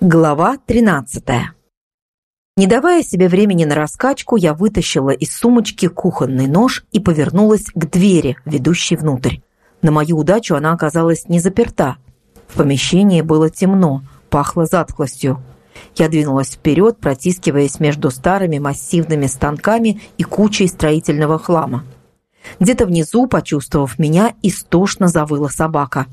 Глава 13. Не давая себе времени на раскачку, я вытащила из сумочки кухонный нож и повернулась к двери, ведущей внутрь. На мою удачу она оказалась не заперта. В помещении было темно, пахло затхлостью. Я двинулась вперед, протискиваясь между старыми массивными станками и кучей строительного хлама. Где-то внизу, почувствовав меня, истошно завыла собака.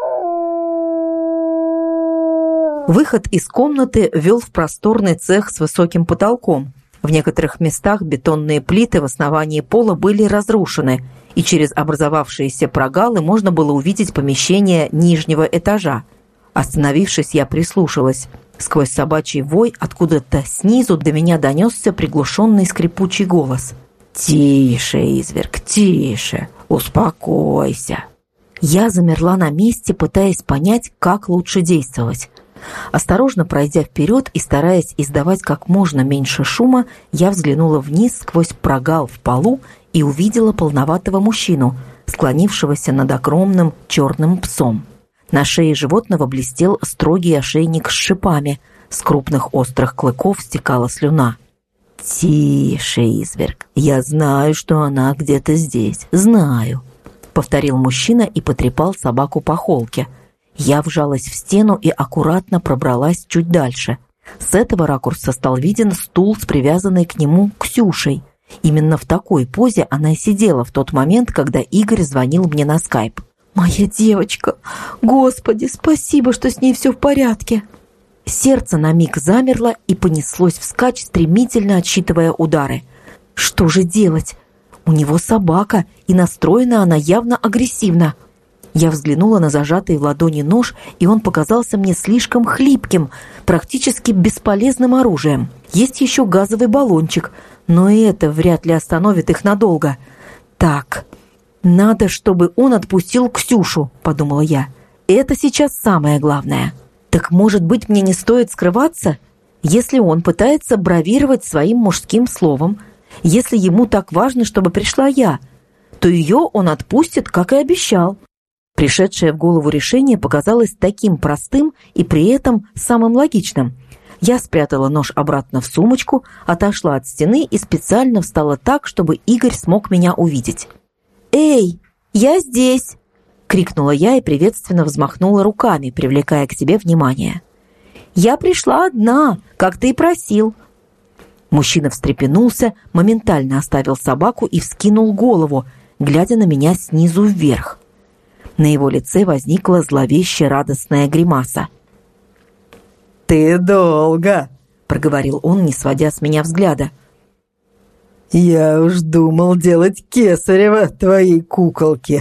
Выход из комнаты вел в просторный цех с высоким потолком. В некоторых местах бетонные плиты в основании пола были разрушены, и через образовавшиеся прогалы можно было увидеть помещение нижнего этажа. Остановившись, я прислушалась. Сквозь собачий вой откуда-то снизу до меня донесся приглушенный скрипучий голос. «Тише, изверг, тише, успокойся». Я замерла на месте, пытаясь понять, как лучше действовать. Осторожно пройдя вперед и стараясь издавать как можно меньше шума, я взглянула вниз сквозь прогал в полу и увидела полноватого мужчину, склонившегося над огромным черным псом. На шее животного блестел строгий ошейник с шипами, с крупных острых клыков стекала слюна. «Тише, изверг, я знаю, что она где-то здесь, знаю», — повторил мужчина и потрепал собаку по холке. Я вжалась в стену и аккуратно пробралась чуть дальше. С этого ракурса стал виден стул с привязанной к нему Ксюшей. Именно в такой позе она и сидела в тот момент, когда Игорь звонил мне на скайп. «Моя девочка! Господи, спасибо, что с ней все в порядке!» Сердце на миг замерло и понеслось вскачь, стремительно отсчитывая удары. «Что же делать? У него собака, и настроена она явно агрессивно». Я взглянула на зажатый в ладони нож, и он показался мне слишком хлипким, практически бесполезным оружием. Есть еще газовый баллончик, но и это вряд ли остановит их надолго. «Так, надо, чтобы он отпустил Ксюшу», — подумала я. «Это сейчас самое главное». Так, может быть, мне не стоит скрываться? Если он пытается бравировать своим мужским словом, если ему так важно, чтобы пришла я, то ее он отпустит, как и обещал. Пришедшее в голову решение показалось таким простым и при этом самым логичным. Я спрятала нож обратно в сумочку, отошла от стены и специально встала так, чтобы Игорь смог меня увидеть. «Эй, я здесь!» — крикнула я и приветственно взмахнула руками, привлекая к себе внимание. «Я пришла одна, как ты и просил». Мужчина встрепенулся, моментально оставил собаку и вскинул голову, глядя на меня снизу вверх. На его лице возникла зловеще радостная гримаса. «Ты долго!» — проговорил он, не сводя с меня взгляда. «Я уж думал делать кесарево твоей куколке!»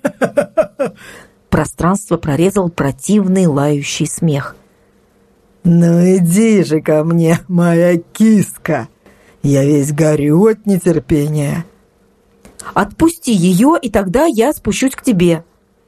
Пространство прорезал противный лающий смех. «Ну иди же ко мне, моя киска! Я весь горю от нетерпения!» «Отпусти ее, и тогда я спущусь к тебе!»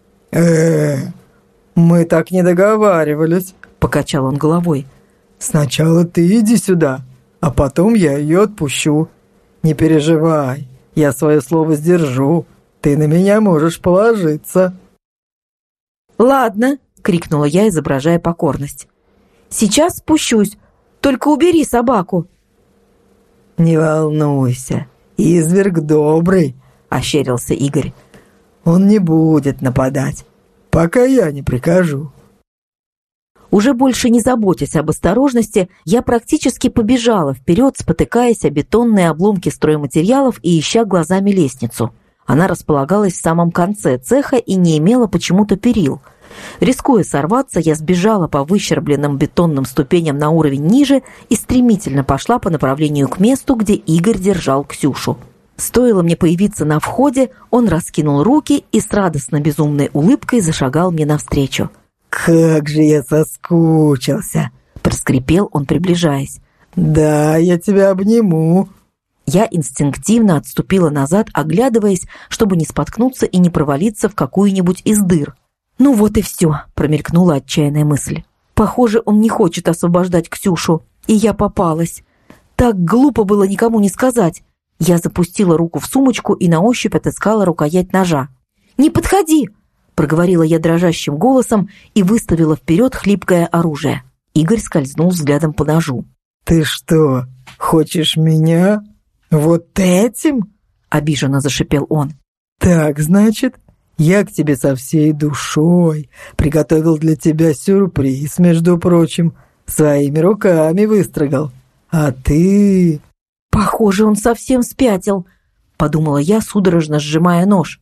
Мы так не договаривались», — покачал он головой. «Сначала ты иди сюда, а потом я ее отпущу. Не переживай, я свое слово сдержу. Ты на меня можешь положиться». «Ладно», — крикнула я, изображая покорность. «Сейчас спущусь, только убери собаку». «Не волнуйся, изверг добрый», — ощерился Игорь. «Он не будет нападать, пока я не прикажу». Уже больше не заботясь об осторожности, я практически побежала вперед, спотыкаясь о бетонные обломки стройматериалов и ища глазами лестницу. Она располагалась в самом конце цеха и не имела почему-то перил. Рискуя сорваться, я сбежала по выщербленным бетонным ступеням на уровень ниже и стремительно пошла по направлению к месту, где Игорь держал Ксюшу. Стоило мне появиться на входе, он раскинул руки и с радостно-безумной улыбкой зашагал мне навстречу. «Как же я соскучился!» — проскрипел он, приближаясь. «Да, я тебя обниму!» Я инстинктивно отступила назад, оглядываясь, чтобы не споткнуться и не провалиться в какую-нибудь из дыр. «Ну вот и все», — промелькнула отчаянная мысль. «Похоже, он не хочет освобождать Ксюшу, и я попалась. Так глупо было никому не сказать». Я запустила руку в сумочку и на ощупь отыскала рукоять ножа. «Не подходи!» — проговорила я дрожащим голосом и выставила вперед хлипкое оружие. Игорь скользнул взглядом по ножу. «Ты что, хочешь меня? Вот этим?» – обиженно зашипел он. «Так, значит, я к тебе со всей душой приготовил для тебя сюрприз, между прочим, своими руками выстрогал. А ты...» «Похоже, он совсем спятил», – подумала я, судорожно сжимая нож.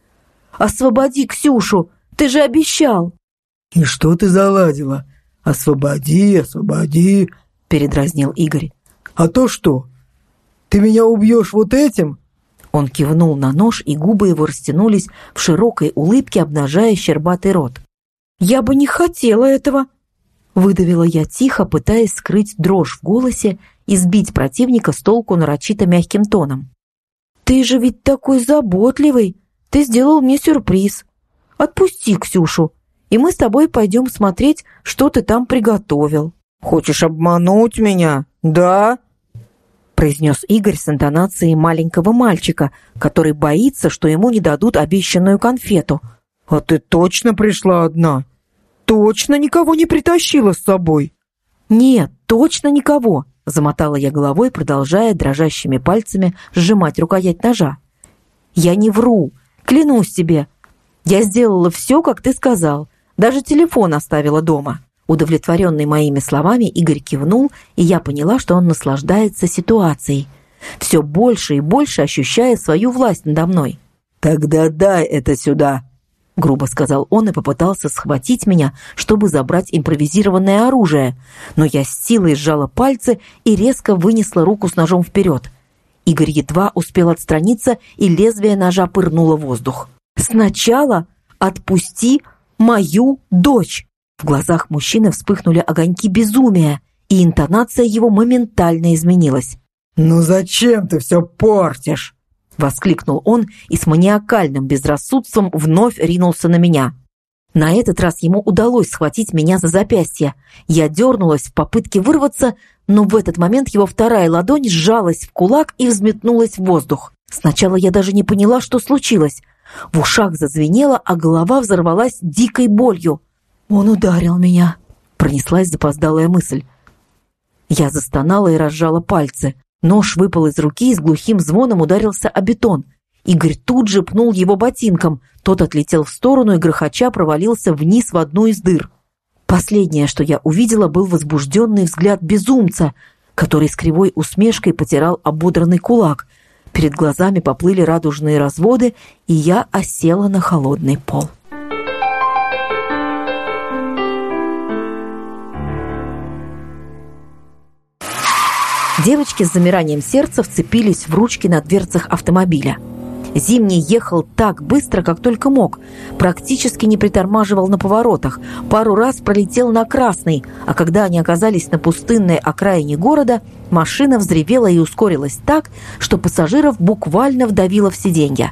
«Освободи Ксюшу, ты же обещал!» «И что ты заладила? Освободи, освободи!» – передразнил Игорь. «А то что? Ты меня убьешь вот этим?» Он кивнул на нож, и губы его растянулись в широкой улыбке, обнажая щербатый рот. «Я бы не хотела этого!» – выдавила я тихо, пытаясь скрыть дрожь в голосе и сбить противника с толку нарочито мягким тоном. «Ты же ведь такой заботливый! Ты сделал мне сюрприз! Отпусти Ксюшу, и мы с тобой пойдем смотреть, что ты там приготовил». «Хочешь обмануть меня, да?» произнес Игорь с интонацией маленького мальчика, который боится, что ему не дадут обещанную конфету. «А ты точно пришла одна? Точно никого не притащила с собой?» «Нет, точно никого», — замотала я головой, продолжая дрожащими пальцами сжимать рукоять ножа. «Я не вру, клянусь тебе. Я сделала все, как ты сказал, даже телефон оставила дома». Удовлетворенный моими словами, Игорь кивнул, и я поняла, что он наслаждается ситуацией, все больше и больше ощущая свою власть надо мной. «Тогда дай это сюда», — грубо сказал он и попытался схватить меня, чтобы забрать импровизированное оружие, но я с силой сжала пальцы и резко вынесла руку с ножом вперед. Игорь едва успел отстраниться, и лезвие ножа пырнуло воздух. «Сначала отпусти мою дочь!» В глазах мужчины вспыхнули огоньки безумия, и интонация его моментально изменилась. «Ну зачем ты все портишь?» — воскликнул он и с маниакальным безрассудством вновь ринулся на меня. На этот раз ему удалось схватить меня за запястье. Я дернулась в попытке вырваться, но в этот момент его вторая ладонь сжалась в кулак и взметнулась в воздух. Сначала я даже не поняла, что случилось. В ушах зазвенело, а голова взорвалась дикой болью. «Он ударил меня», — пронеслась запоздалая мысль. Я застонала и разжала пальцы. Нож выпал из руки и с глухим звоном ударился о бетон. Игорь тут же пнул его ботинком. Тот отлетел в сторону и грохоча провалился вниз в одну из дыр. Последнее, что я увидела, был возбужденный взгляд безумца, который с кривой усмешкой потирал ободранный кулак. Перед глазами поплыли радужные разводы, и я осела на холодный пол. Девочки с замиранием сердца вцепились в ручки на дверцах автомобиля. Зимний ехал так быстро, как только мог, практически не притормаживал на поворотах, пару раз пролетел на красный, а когда они оказались на пустынной окраине города, машина взревела и ускорилась так, что пассажиров буквально вдавило в сиденья.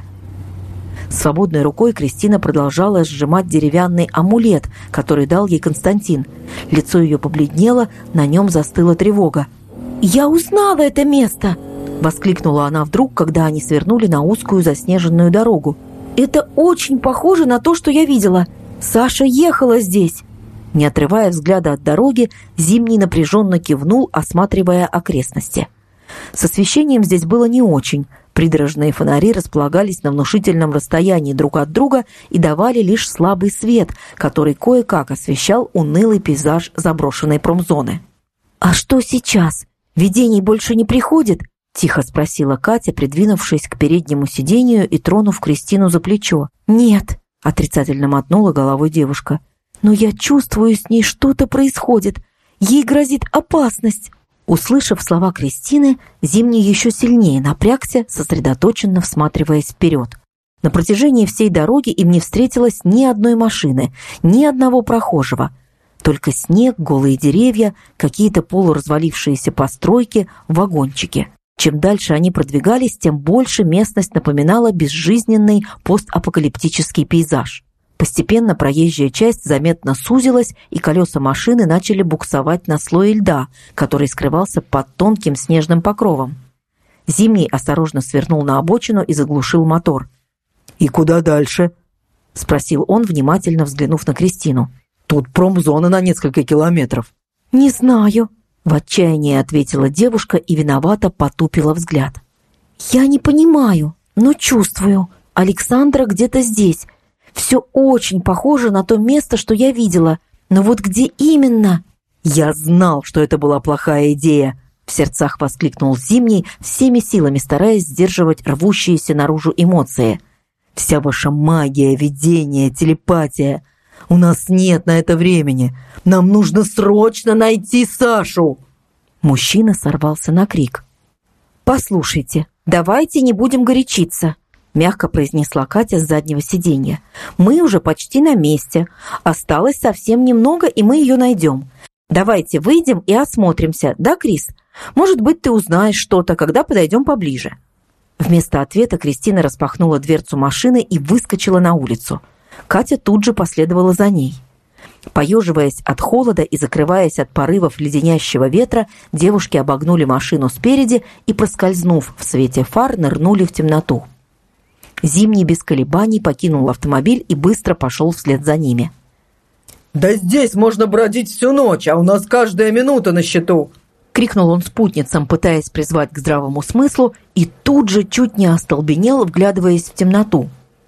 Свободной рукой Кристина продолжала сжимать деревянный амулет, который дал ей Константин. Лицо ее побледнело, на нем застыла тревога. «Я узнала это место!» — воскликнула она вдруг, когда они свернули на узкую заснеженную дорогу. «Это очень похоже на то, что я видела. Саша ехала здесь!» Не отрывая взгляда от дороги, Зимний напряженно кивнул, осматривая окрестности. С освещением здесь было не очень. Придорожные фонари располагались на внушительном расстоянии друг от друга и давали лишь слабый свет, который кое-как освещал унылый пейзаж заброшенной промзоны. «А что сейчас? Видений больше не приходит?» — тихо спросила Катя, придвинувшись к переднему сиденью и тронув Кристину за плечо. «Нет», — отрицательно мотнула головой девушка. «Но я чувствую, с ней что-то происходит. Ей грозит опасность». Услышав слова Кристины, Зимний еще сильнее напрягся, сосредоточенно всматриваясь вперед. На протяжении всей дороги им не встретилось ни одной машины, ни одного прохожего. Только снег, голые деревья, какие-то полуразвалившиеся постройки, вагончики. Чем дальше они продвигались, тем больше местность напоминала безжизненный постапокалиптический пейзаж. Постепенно проезжая часть заметно сузилась, и колеса машины начали буксовать на слое льда, который скрывался под тонким снежным покровом. Зимний осторожно свернул на обочину и заглушил мотор. «И куда дальше?» — спросил он, внимательно взглянув на Кристину. «Тут промзона на несколько километров». «Не знаю», — в отчаянии ответила девушка и виновато потупила взгляд. «Я не понимаю, но чувствую. Александра где-то здесь. Все очень похоже на то место, что я видела. Но вот где именно?» «Я знал, что это была плохая идея», — в сердцах воскликнул Зимний, всеми силами стараясь сдерживать рвущиеся наружу эмоции. «Вся ваша магия, видение, телепатия. У нас нет на это времени. Нам нужно срочно найти Сашу!» Мужчина сорвался на крик. «Послушайте, давайте не будем горячиться», — мягко произнесла Катя с заднего сиденья. «Мы уже почти на месте. Осталось совсем немного, и мы ее найдем. Давайте выйдем и осмотримся, да, Крис? Может быть, ты узнаешь что-то, когда подойдем поближе». Вместо ответа Кристина распахнула дверцу машины и выскочила на улицу. Катя тут же последовала за ней. Поеживаясь от холода и закрываясь от порывов леденящего ветра, девушки обогнули машину спереди и, проскользнув в свете фар, нырнули в темноту. Зимний без колебаний покинул автомобиль и быстро пошел вслед за ними. «Да здесь можно бродить всю ночь, а у нас каждая минута на счету!» — крикнул он спутницам, пытаясь призвать к здравому смыслу, и тут же чуть не остолбенел, вглядываясь в темноту.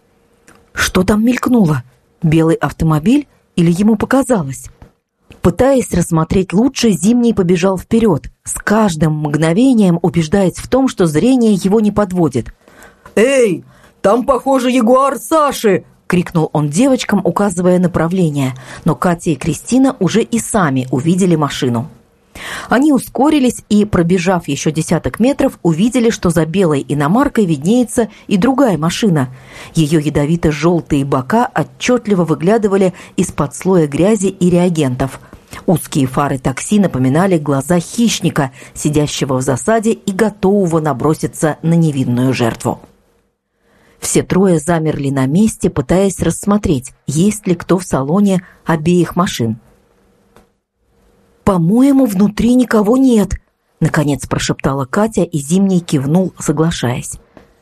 Что там мелькнуло? Белый автомобиль или ему показалось? Пытаясь рассмотреть лучше, Зимний побежал вперед, с каждым мгновением убеждаясь в том, что зрение его не подводит. «Эй, там, похоже, ягуар Саши!» — крикнул он девочкам, указывая направление, но Катя и Кристина уже и сами увидели машину. Они ускорились и, пробежав еще десяток метров, увидели, что за белой иномаркой виднеется и другая машина. Ее ядовито-желтые бока отчетливо выглядывали из-под слоя грязи и реагентов. Узкие фары такси напоминали глаза хищника, сидящего в засаде и готового наброситься на невинную жертву. Все трое замерли на месте, пытаясь рассмотреть, есть ли кто в салоне обеих машин. «По-моему, внутри никого нет», — наконец прошептала Катя, и Зимний кивнул, соглашаясь.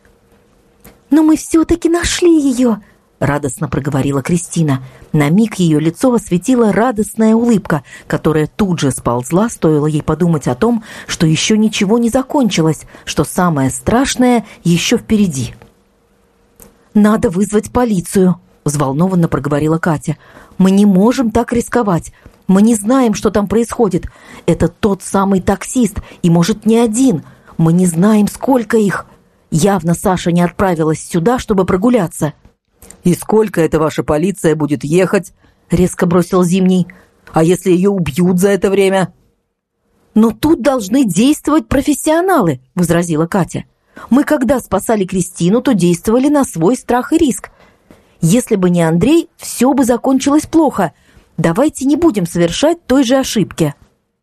«Но мы все-таки нашли ее», — радостно проговорила Кристина. На миг ее лицо осветила радостная улыбка, которая тут же сползла, стоило ей подумать о том, что еще ничего не закончилось, что самое страшное еще впереди. «Надо вызвать полицию», — взволнованно проговорила Катя. «Мы не можем так рисковать. Мы не знаем, что там происходит. Это тот самый таксист, и, может, не один. Мы не знаем, сколько их. Явно Саша не отправилась сюда, чтобы прогуляться». «И сколько эта ваша полиция будет ехать?» — резко бросил Зимний. «А если ее убьют за это время?» «Но тут должны действовать профессионалы», — возразила Катя. «Мы, когда спасали Кристину, то действовали на свой страх и риск. Если бы не Андрей, все бы закончилось плохо. Давайте не будем совершать той же ошибки».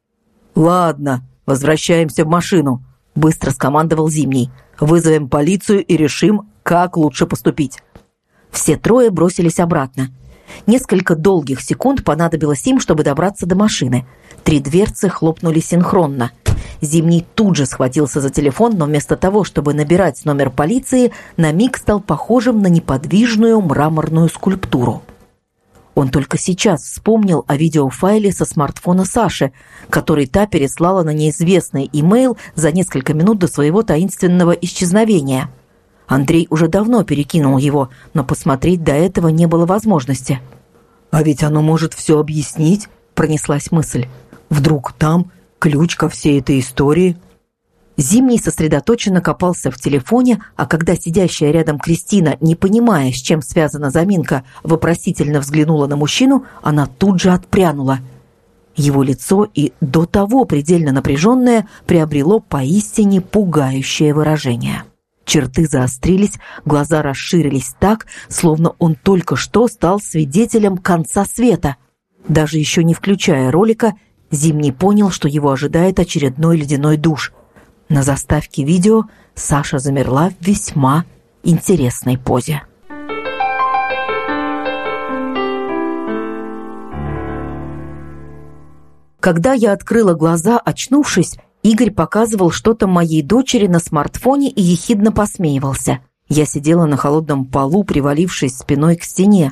«Ладно, возвращаемся в машину», — быстро скомандовал Зимний. «Вызовем полицию и решим, как лучше поступить». Все трое бросились обратно. Несколько долгих секунд понадобилось им, чтобы добраться до машины. 3 дверцы хлопнули синхронно. Зимний тут же схватился за телефон, но вместо того, чтобы набирать номер полиции, на миг стал похожим на неподвижную мраморную скульптуру. Он только сейчас вспомнил о видеофайле со смартфона Саши, который та переслала на неизвестный имейл за несколько минут до своего таинственного исчезновения. Андрей уже давно перекинул его, но посмотреть до этого не было возможности. «А ведь оно может все объяснить», — пронеслась мысль. «Вдруг там ключ ко всей этой истории?» Зимний сосредоточенно копался в телефоне, а когда сидящая рядом Кристина, не понимая, с чем связана заминка, вопросительно взглянула на мужчину, она тут же отпрянула. Его лицо, и до того предельно напряженное, приобрело поистине пугающее выражение. Черты заострились, глаза расширились так, словно он только что стал свидетелем конца света. Даже еще не включая ролика, Зимний понял, что его ожидает очередной ледяной душ. На заставке видео Саша замерла в весьма интересной позе. Когда я открыла глаза, очнувшись, Игорь показывал что-то моей дочери на смартфоне и ехидно посмеивался. Я сидела на холодном полу, привалившись спиной к стене.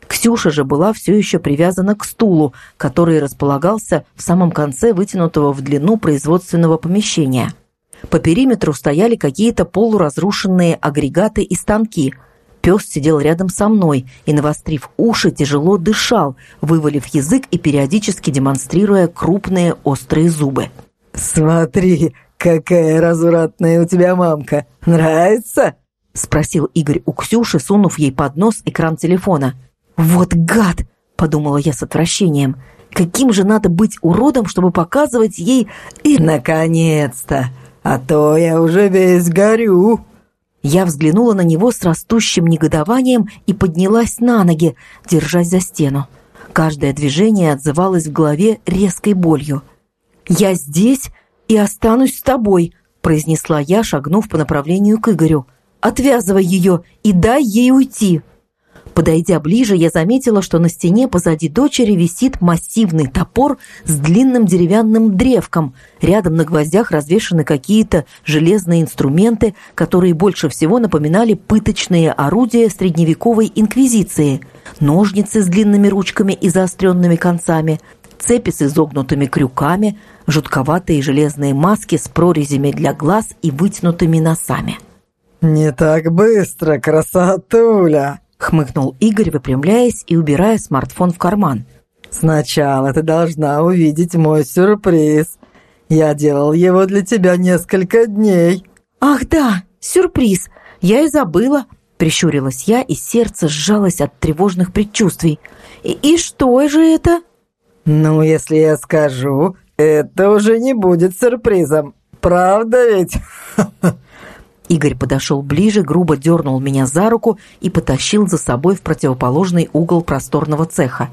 Ксюша же была все еще привязана к стулу, который располагался в самом конце вытянутого в длину производственного помещения. По периметру стояли какие-то полуразрушенные агрегаты и станки. Пес сидел рядом со мной и, навострив уши, тяжело дышал, вывалив язык и периодически демонстрируя крупные острые зубы. «Смотри, какая развратная у тебя мамка! Нравится?» — спросил Игорь у Ксюши, сунув ей под нос экран телефона. «Вот гад!» — подумала я с отвращением. «Каким же надо быть уродом, чтобы показывать ей...» «И, наконец-то! А то я уже весь горю!» Я взглянула на него с растущим негодованием и поднялась на ноги, держась за стену. Каждое движение отзывалось в голове резкой болью. «Я здесь и останусь с тобой», — произнесла я, шагнув по направлению к Игорю. «Отвязывай ее и дай ей уйти». Подойдя ближе, я заметила, что на стене позади дочери висит массивный топор с длинным деревянным древком. Рядом на гвоздях развешаны какие-то железные инструменты, которые больше всего напоминали пыточные орудия средневековой инквизиции. Ножницы с длинными ручками и заостренными концами, цепи с изогнутыми крюками, жутковатые железные маски с прорезями для глаз и вытянутыми носами. «Не так быстро, красотуля!» — хмыкнул Игорь, выпрямляясь и убирая смартфон в карман. «Сначала ты должна увидеть мой сюрприз. Я делал его для тебя несколько дней». «Ах да, сюрприз! Я и забыла!» — прищурилась я, и сердце сжалось от тревожных предчувствий. «И что же это?» «Ну, если я скажу, это уже не будет сюрпризом. Правда ведь?» Игорь подошел ближе, грубо дернул меня за руку и потащил за собой в противоположный угол просторного цеха.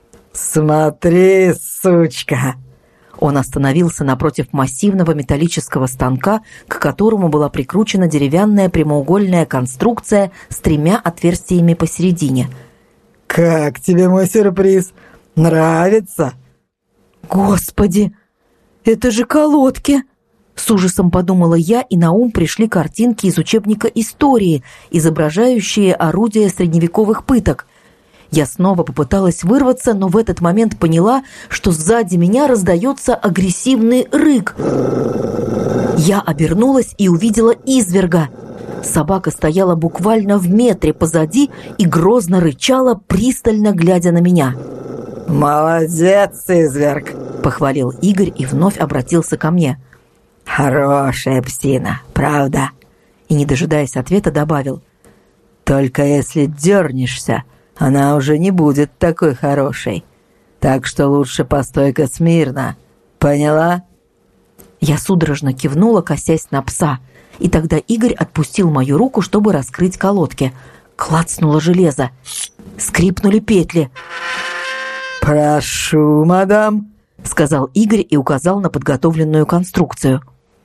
«Смотри, сучка!» Он остановился напротив массивного металлического станка, к которому была прикручена деревянная прямоугольная конструкция с 3 отверстиями посередине. «Как тебе мой сюрприз? Нравится?» «Господи, это же колодки!» С ужасом подумала я, и на ум пришли картинки из учебника истории, изображающие орудия средневековых пыток. Я снова попыталась вырваться, но в этот момент поняла, что сзади меня раздается агрессивный рык. Я обернулась и увидела изверга. Собака стояла буквально в метре позади и грозно рычала, пристально глядя на меня. «Молодец, изверг!» — похвалил Игорь и вновь обратился ко мне. «Хорошая псина, правда?» И, не дожидаясь ответа, добавил. «Только если дернешься, она уже не будет такой хорошей. Так что лучше постой-ка смирно. Поняла?» Я судорожно кивнула, косясь на пса, и тогда Игорь отпустил мою руку, чтобы раскрыть колодки. Клацнуло железо. Скрипнули петли. «Прошу, мадам», — сказал Игорь и указал на подготовленную конструкцию.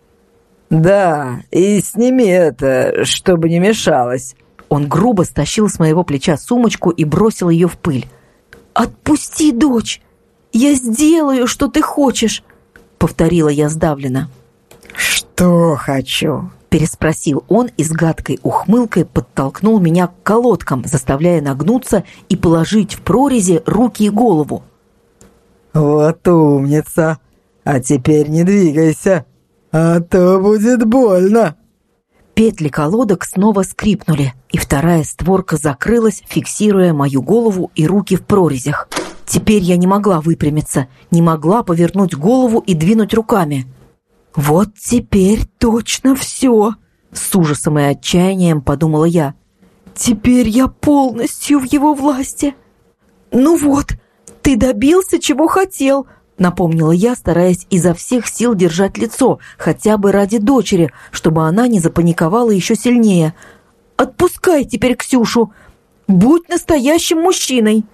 «Да, и сними это, чтобы не мешалось». Он грубо стащил с моего плеча сумочку и бросил ее в пыль. «Отпусти, дочь! Я сделаю, что ты хочешь!» — повторила я сдавленно. «Что хочу?» — переспросил он и с гадкой ухмылкой подтолкнул меня к колодкам, заставляя нагнуться и положить в прорези руки и голову. «Вот умница! А теперь не двигайся, а то будет больно!» Петли колодок снова скрипнули, и вторая створка закрылась, фиксируя мою голову и руки в прорезях. Теперь я не могла выпрямиться, не могла повернуть голову и двинуть руками. «Вот теперь точно все!» — с ужасом и отчаянием подумала я. «Теперь я полностью в его власти!» «Ну вот, ты добился, чего хотел!» — напомнила я, стараясь изо всех сил держать лицо, хотя бы ради дочери, чтобы она не запаниковала еще сильнее. «Отпускай теперь Ксюшу! Будь настоящим мужчиной!»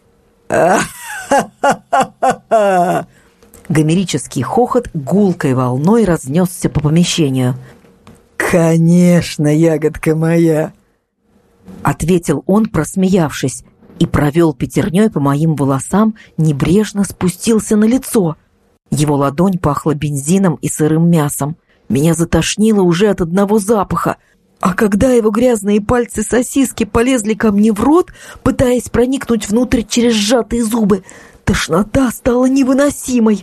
Гомерический хохот гулкой волной разнесся по помещению. «Конечно, ягодка моя!» — ответил он, просмеявшись, и провел пятерней по моим волосам, небрежно спустился на лицо. Его ладонь пахла бензином и сырым мясом. Меня затошнило уже от одного запаха. А когда его грязные пальцы сосиски полезли ко мне в рот, пытаясь проникнуть внутрь через сжатые зубы, тошнота стала невыносимой.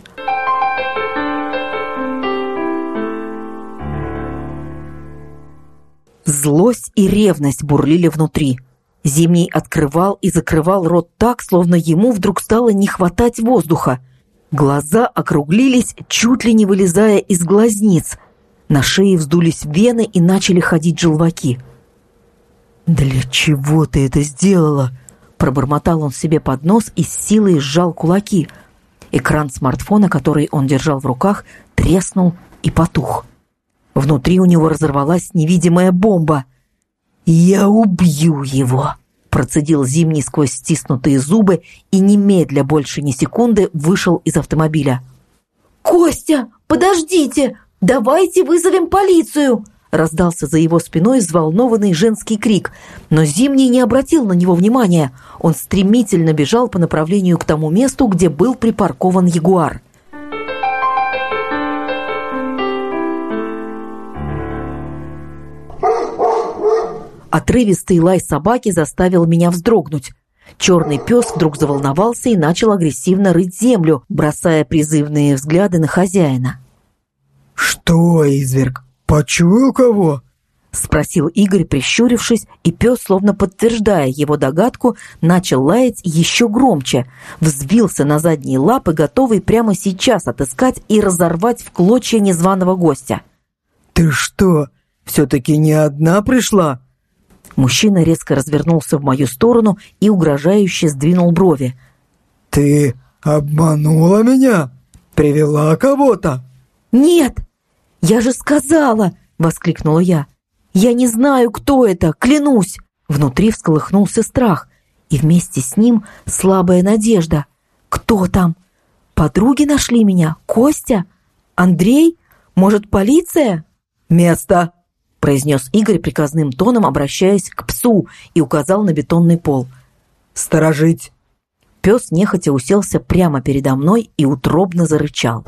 Злость и ревность бурлили внутри. Зимний открывал и закрывал рот так, словно ему вдруг стало не хватать воздуха. Глаза округлились, чуть ли не вылезая из глазниц. На шее вздулись вены и начали ходить желваки. «Для чего ты это сделала?» Пробормотал он себе под нос и с силой сжал кулаки. Экран смартфона, который он держал в руках, треснул и потух. Внутри у него разорвалась невидимая бомба. «Я убью его!» Процедил Зимний сквозь стиснутые зубы и немедля больше ни секунды вышел из автомобиля. «Костя, подождите! Давайте вызовем полицию!» Раздался за его спиной взволнованный женский крик, но Зимний не обратил на него внимания. Он стремительно бежал по направлению к тому месту, где был припаркован Ягуар. Отрывистый лай собаки заставил меня вздрогнуть. Черный пес вдруг заволновался и начал агрессивно рыть землю, бросая призывные взгляды на хозяина. «Что, изверг, почуял кого?» — спросил Игорь, прищурившись, и пес, словно подтверждая его догадку, начал лаять еще громче, взвился на задние лапы, готовый прямо сейчас отыскать и разорвать в клочья незваного гостя. «Ты что, все-таки не одна пришла?» Мужчина резко развернулся в мою сторону и угрожающе сдвинул брови. «Ты обманула меня? Привела кого-то?» «Нет! Я же сказала!» — воскликнула я. «Я не знаю, кто это, клянусь!» Внутри всколыхнулся страх, и вместе с ним слабая надежда. «Кто там? Подруги нашли меня? Костя? Андрей? Может, полиция?» «Место!» — произнес Игорь приказным тоном, обращаясь к псу, и указал на бетонный пол. «Сторожить!» Пес нехотя уселся прямо передо мной и утробно зарычал.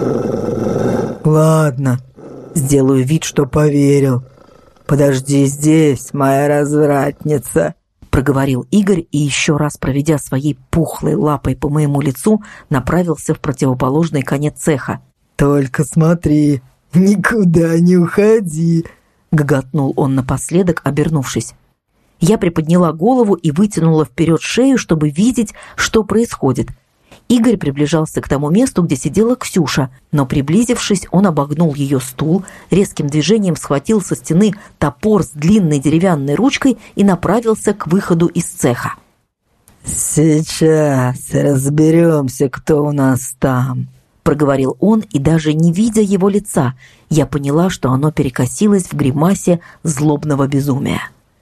«Ладно, сделаю вид, что поверил. Подожди здесь, моя развратница!» Проговорил Игорь и, еще раз проведя своей пухлой лапой по моему лицу, направился в противоположный конец цеха. «Только смотри, никуда не уходи!» — гоготнул он напоследок, обернувшись. Я приподняла голову и вытянула вперед шею, чтобы видеть, что происходит. Игорь приближался к тому месту, где сидела Ксюша, но, приблизившись, он обогнул ее стул, резким движением схватил со стены топор с длинной деревянной ручкой и направился к выходу из цеха. «Сейчас разберемся, кто у нас там», — проговорил он, и даже не видя его лица, я поняла, что оно перекосилось в гримасе злобного безумия.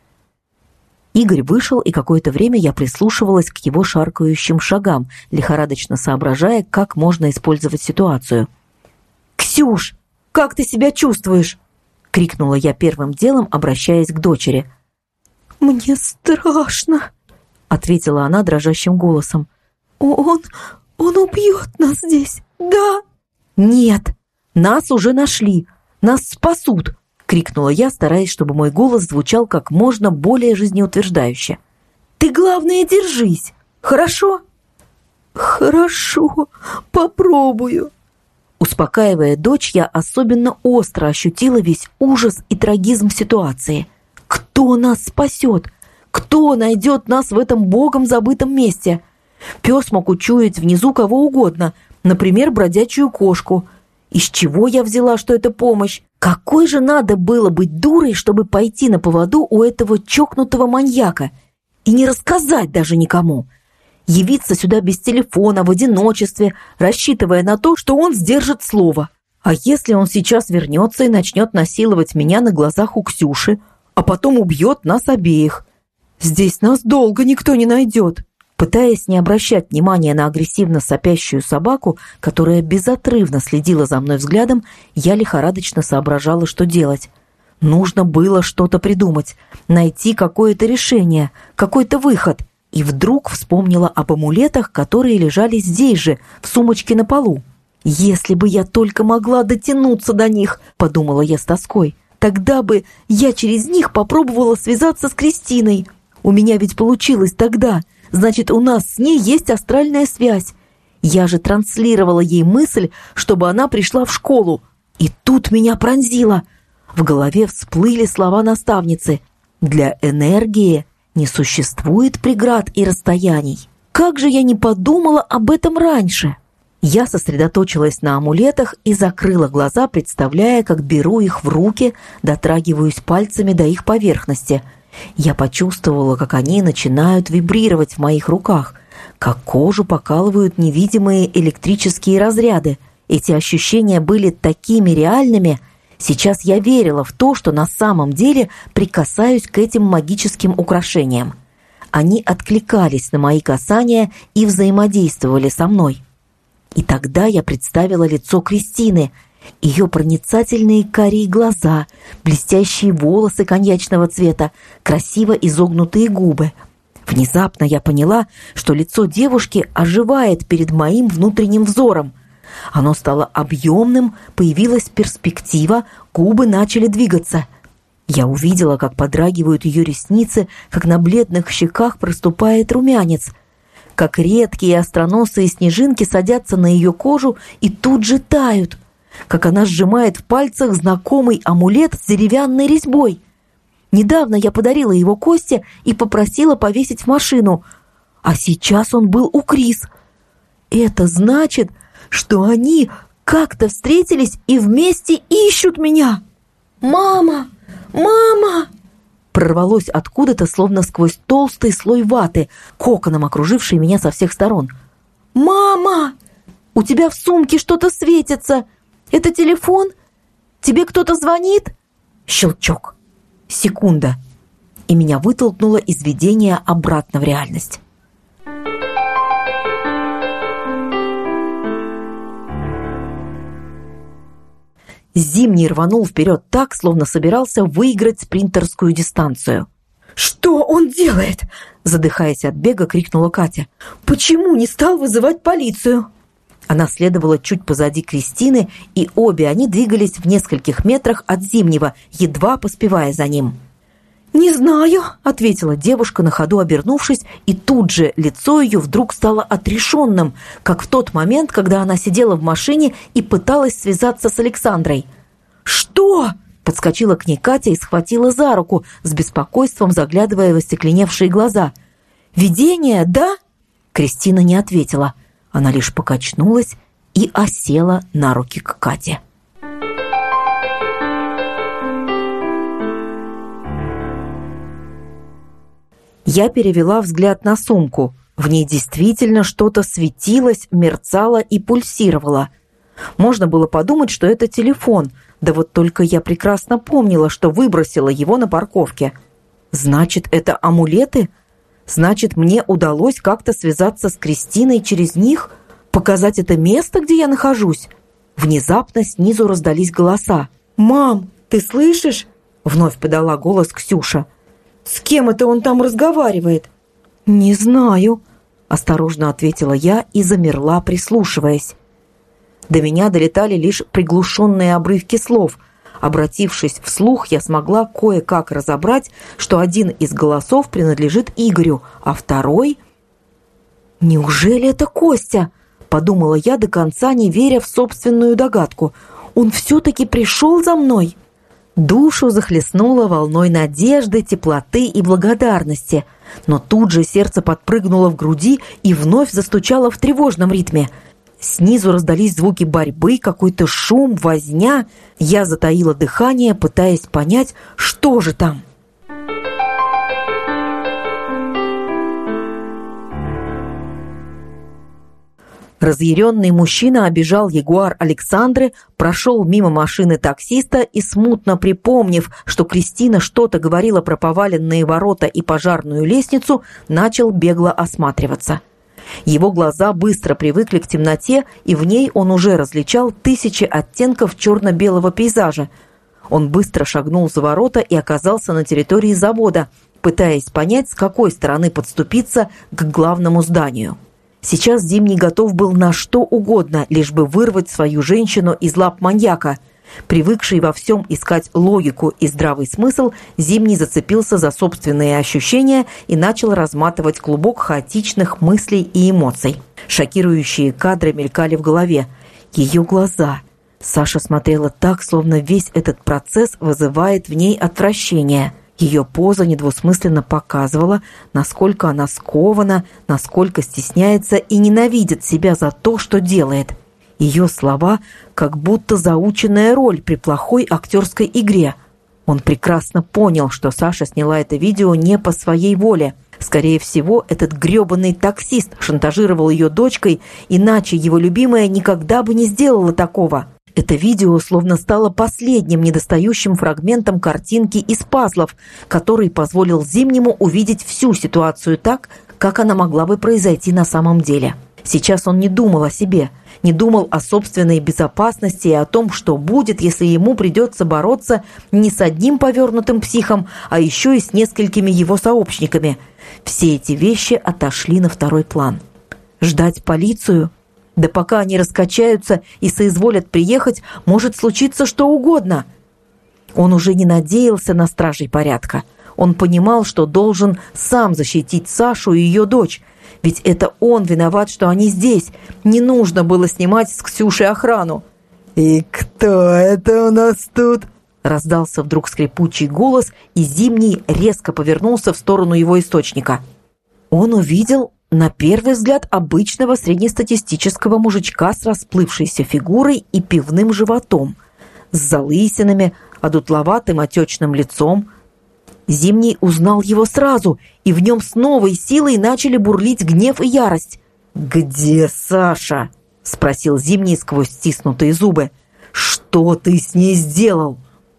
Игорь вышел, и какое-то время я прислушивалась к его шаркающим шагам, лихорадочно соображая, как можно использовать ситуацию. «Ксюш, как ты себя чувствуешь?» — крикнула я первым делом, обращаясь к дочери. «Мне страшно», — ответила она дрожащим голосом. «Он убьет нас здесь, да?» «Нет, нас уже нашли, нас спасут», — крикнула я, стараясь, чтобы мой голос звучал как можно более жизнеутверждающе. «Ты, главное, держись, хорошо?» «Хорошо, попробую». Успокаивая дочь, я особенно остро ощутила весь ужас и трагизм ситуации. Кто нас спасет? Кто найдет нас в этом богом забытом месте? Пес мог учуять внизу кого угодно, например, бродячую кошку. Из чего я взяла, что это помощь? Какой же надо было быть дурой, чтобы пойти на поводу у этого чокнутого маньяка и не рассказать даже никому? Явиться сюда без телефона, в одиночестве, рассчитывая на то, что он сдержит слово. А если он сейчас вернется и начнет насиловать меня на глазах у Ксюши, а потом убьет нас обеих? Здесь нас долго никто не найдет. Пытаясь не обращать внимания на агрессивно сопящую собаку, которая безотрывно следила за мной взглядом, я лихорадочно соображала, что делать. Нужно было что-то придумать, найти какое-то решение, какой-то выход. И вдруг вспомнила об амулетах, которые лежали здесь же, в сумочке на полу. «Если бы я только могла дотянуться до них», — подумала я с тоской. Тогда бы я через них попробовала связаться с Кристиной. У меня ведь получилось тогда. Значит, у нас с ней есть астральная связь. Я же транслировала ей мысль, чтобы она пришла в школу. И тут меня пронзило. В голове всплыли слова наставницы. Для энергии не существует преград и расстояний. Как же я не подумала об этом раньше? Я сосредоточилась на амулетах и закрыла глаза, представляя, как беру их в руки, дотрагиваюсь пальцами до их поверхности. Я почувствовала, как они начинают вибрировать в моих руках, как кожу покалывают невидимые электрические разряды. Эти ощущения были такими реальными. Сейчас я верила в то, что на самом деле прикасаюсь к этим магическим украшениям. Они откликались на мои касания и взаимодействовали со мной. И тогда я представила лицо Кристины, ее проницательные карие глаза, блестящие волосы коньячного цвета, красиво изогнутые губы. Внезапно я поняла, что лицо девушки оживает перед моим внутренним взором. Оно стало объемным, появилась перспектива, губы начали двигаться. Я увидела, как подрагивают ее ресницы, как на бледных щеках проступает румянец, как редкие остроносые снежинки садятся на ее кожу и тут же тают, как она сжимает в пальцах знакомый амулет с деревянной резьбой. Недавно я подарила его Косте и попросила повесить в машину, а сейчас он был у Крис. Это значит, что они как-то встретились и вместе ищут меня. «Мама! Мама!» Прорвалось откуда-то, словно сквозь толстый слой ваты, коконом окруживший меня со всех сторон. «Мама! У тебя в сумке что-то светится! Это телефон? Тебе кто-то звонит?» Щелчок. Секунда. И меня вытолкнуло из видения обратно в реальность. Зимний рванул вперед так, словно собирался выиграть спринтерскую дистанцию. «Что он делает?» – задыхаясь от бега, крикнула Катя. «Почему не стал вызывать полицию?» Она следовала чуть позади Кристины, и обе они двигались в нескольких метрах от Зимнего, едва поспевая за ним. «Не знаю», – ответила девушка, на ходу обернувшись, и тут же лицо ее вдруг стало отрешенным, как в тот момент, когда она сидела в машине и пыталась связаться с Александрой. «Что?» – подскочила к ней Катя и схватила за руку, с беспокойством заглядывая в остекленевшие глаза. «Видение, да?» Кристина не ответила. Она лишь покачнулась и осела на руки к Кате. Я перевела взгляд на сумку. В ней действительно что-то светилось, мерцало и пульсировало. Можно было подумать, что это телефон, да вот только я прекрасно помнила, что выбросила его на парковке. Значит, это амулеты? Значит, мне удалось как-то связаться с Кристиной через них, показать это место, где я нахожусь? Внезапно снизу раздались голоса. «Мам, ты слышишь?» — вновь подала голос Ксюша. «С кем это он там разговаривает?» «Не знаю», — осторожно ответила я и замерла, прислушиваясь. До меня долетали лишь приглушенные обрывки слов. Обратившись вслух, я смогла кое-как разобрать, что один из голосов принадлежит Игорю, а второй... «Неужели это Костя?» — подумала я, до конца не веря в собственную догадку. «Он все-таки пришел за мной?» Душу захлестнуло волной надежды, теплоты и благодарности. Но тут же сердце подпрыгнуло в груди и вновь застучало в тревожном ритме. Снизу раздались звуки борьбы, какой-то шум, возня. Я затаила дыхание, пытаясь понять, что же там. Разъяренный мужчина обежал ягуар Александры, прошел мимо машины таксиста и, смутно припомнив, что Кристина что-то говорила про поваленные ворота и пожарную лестницу, начал бегло осматриваться. Его глаза быстро привыкли к темноте, и в ней он уже различал тысячи оттенков черно-белого пейзажа. Он быстро шагнул за ворота и оказался на территории завода, пытаясь понять, с какой стороны подступиться к главному зданию. Сейчас Зимний готов был на что угодно, лишь бы вырвать свою женщину из лап маньяка. Привыкший во всем искать логику и здравый смысл, Зимний зацепился за собственные ощущения и начал разматывать клубок хаотичных мыслей и эмоций. Шокирующие кадры мелькали в голове. Ее глаза. Саша смотрела так, словно весь этот процесс вызывает в ней отвращение. Ее поза недвусмысленно показывала, насколько она скована, насколько стесняется и ненавидит себя за то, что делает. Ее слова как будто заученная роль при плохой актерской игре. Он прекрасно понял, что Саша сняла это видео не по своей воле. Скорее всего, этот грёбаный таксист шантажировал ее дочкой, иначе его любимая никогда бы не сделала такого. Это видео словно стало последним недостающим фрагментом картинки из пазлов, который позволил Зимнему увидеть всю ситуацию так, как она могла бы произойти на самом деле. Сейчас он не думал о себе, не думал о собственной безопасности и о том, что будет, если ему придется бороться не с одним повернутым психом, а еще и с несколькими его сообщниками. Все эти вещи отошли на второй план. Ждать полицию? Да пока они раскачаются и соизволят приехать, может случиться что угодно. Он уже не надеялся на стражей порядка. Он понимал, что должен сам защитить Сашу и ее дочь. Ведь это он виноват, что они здесь. Не нужно было снимать с Ксюшей охрану. «И кто это у нас тут?» Раздался вдруг скрипучий голос, и Зимний резко повернулся в сторону его источника. Он увидел, на первый взгляд, обычного среднестатистического мужичка с расплывшейся фигурой и пивным животом, с залысинами, одутловатым отечным лицом. Зимний узнал его сразу, и в нем с новой силой начали бурлить гнев и ярость. «Где Саша?» — спросил Зимний сквозь стиснутые зубы. «Что ты с ней сделал?»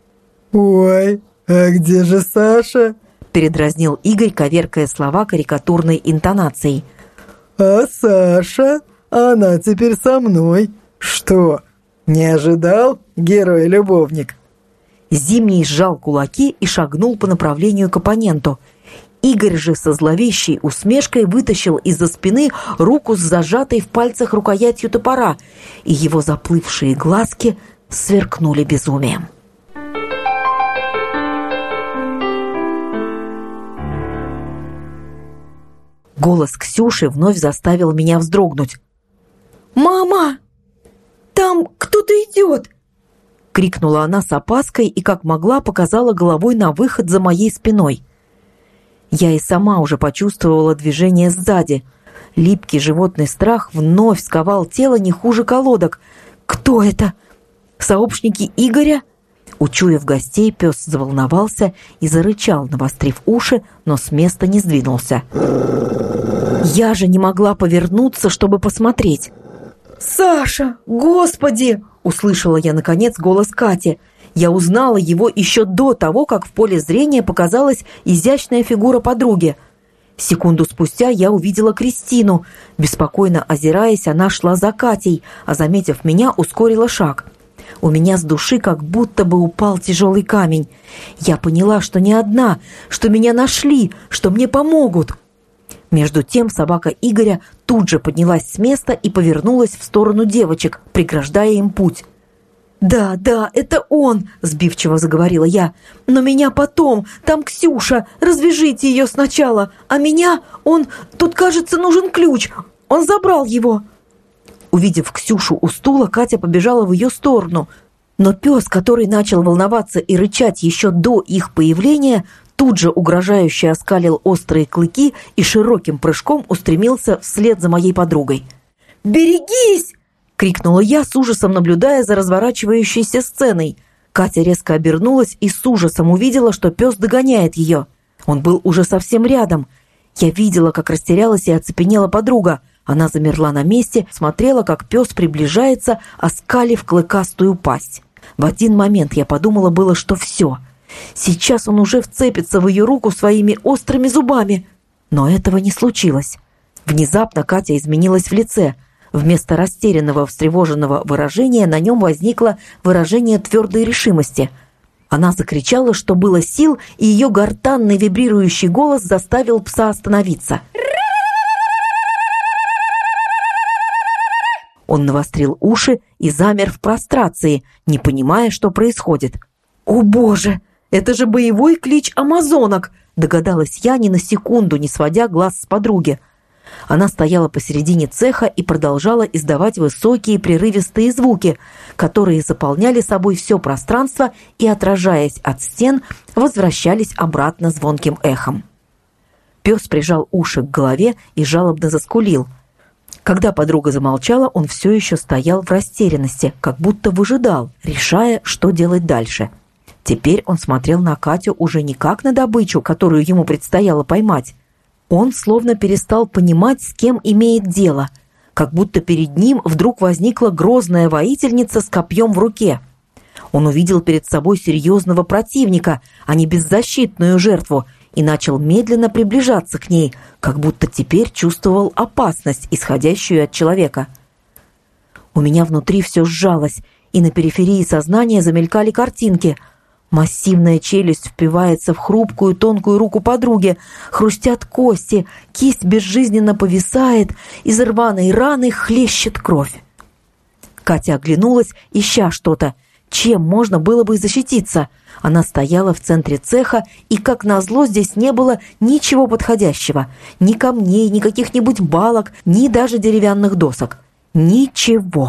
«Ой, а где же Саша?» — передразнил Игорь, коверкая слова карикатурной интонацией. «А Саша? Она теперь со мной. Что, не ожидал, герой-любовник?» Зимний сжал кулаки и шагнул по направлению к оппоненту. Игорь же со зловещей усмешкой вытащил из-за спины руку с зажатой в пальцах рукоятью топора, и его заплывшие глазки сверкнули безумием. Голос Ксюши вновь заставил меня вздрогнуть. «Мама! Там кто-то идет!» — крикнула она с опаской и, как могла, показала головой на выход за моей спиной. Я и сама уже почувствовала движение сзади. Липкий животный страх вновь сковал тело не хуже колодок. «Кто это? Сообщники Игоря?» Учуяв гостей, пес заволновался и зарычал, навострив уши, но с места не сдвинулся. Я же не могла повернуться, чтобы посмотреть. «Саша! Господи!» — услышала я, наконец, голос Кати. Я узнала его еще до того, как в поле зрения показалась изящная фигура подруги. Секунду спустя я увидела Кристину. Беспокойно озираясь, она шла за Катей, а, заметив меня, ускорила шаг. У меня с души как будто бы упал тяжелый камень. Я поняла, что не одна, что меня нашли, что мне помогут. Между тем собака Игоря тут же поднялась с места и повернулась в сторону девочек, преграждая им путь. «Да, это он!» — сбивчиво заговорила я. «Но меня потом! Там Ксюша! Развяжите ее сначала! А меня Тут, кажется, нужен ключ! Он забрал его!» Увидев Ксюшу у стула, Катя побежала в ее сторону. Но пес, который начал волноваться и рычать еще до их появления, тут же угрожающе оскалил острые клыки и широким прыжком устремился вслед за моей подругой. «Берегись!» — крикнула я, с ужасом наблюдая за разворачивающейся сценой. Катя резко обернулась и с ужасом увидела, что пес догоняет ее. Он был уже совсем рядом. Я видела, как растерялась и оцепенела подруга. Она замерла на месте, смотрела, как пес приближается, оскалив клыкастую пасть. В один момент я подумала было, что все. Сейчас он уже вцепится в ее руку своими острыми зубами. Но этого не случилось. Внезапно Катя изменилась в лице. Вместо растерянного, встревоженного выражения на нем возникло выражение твердой решимости. Она закричала, что было сил, и ее гортанный вибрирующий голос заставил пса остановиться. Он навострил уши и замер в прострации, не понимая, что происходит. «О боже, это же боевой клич амазонок!» догадалась я, ни на секунду не сводя глаз с подруги. Она стояла посередине цеха и продолжала издавать высокие прерывистые звуки, которые заполняли собой все пространство и, отражаясь от стен, возвращались обратно звонким эхом. Пес прижал уши к голове и жалобно заскулил. Когда подруга замолчала, он все еще стоял в растерянности, как будто выжидал, решая, что делать дальше. Теперь он смотрел на Катю уже не как на добычу, которую ему предстояло поймать. Он словно перестал понимать, с кем имеет дело, как будто перед ним вдруг возникла грозная воительница с копьем в руке. Он увидел перед собой серьезного противника, а не беззащитную жертву, и начал медленно приближаться к ней, как будто теперь чувствовал опасность, исходящую от человека. У меня внутри все сжалось, и на периферии сознания замелькали картинки. Массивная челюсть впивается в хрупкую тонкую руку подруги, хрустят кости, кисть безжизненно повисает, из рваной раны хлещет кровь. Катя оглянулась, ища что-то, чем можно было бы защититься. Она стояла в центре цеха, и, как назло, здесь не было ничего подходящего. Ни камней, ни каких-нибудь балок, ни даже деревянных досок. Ничего.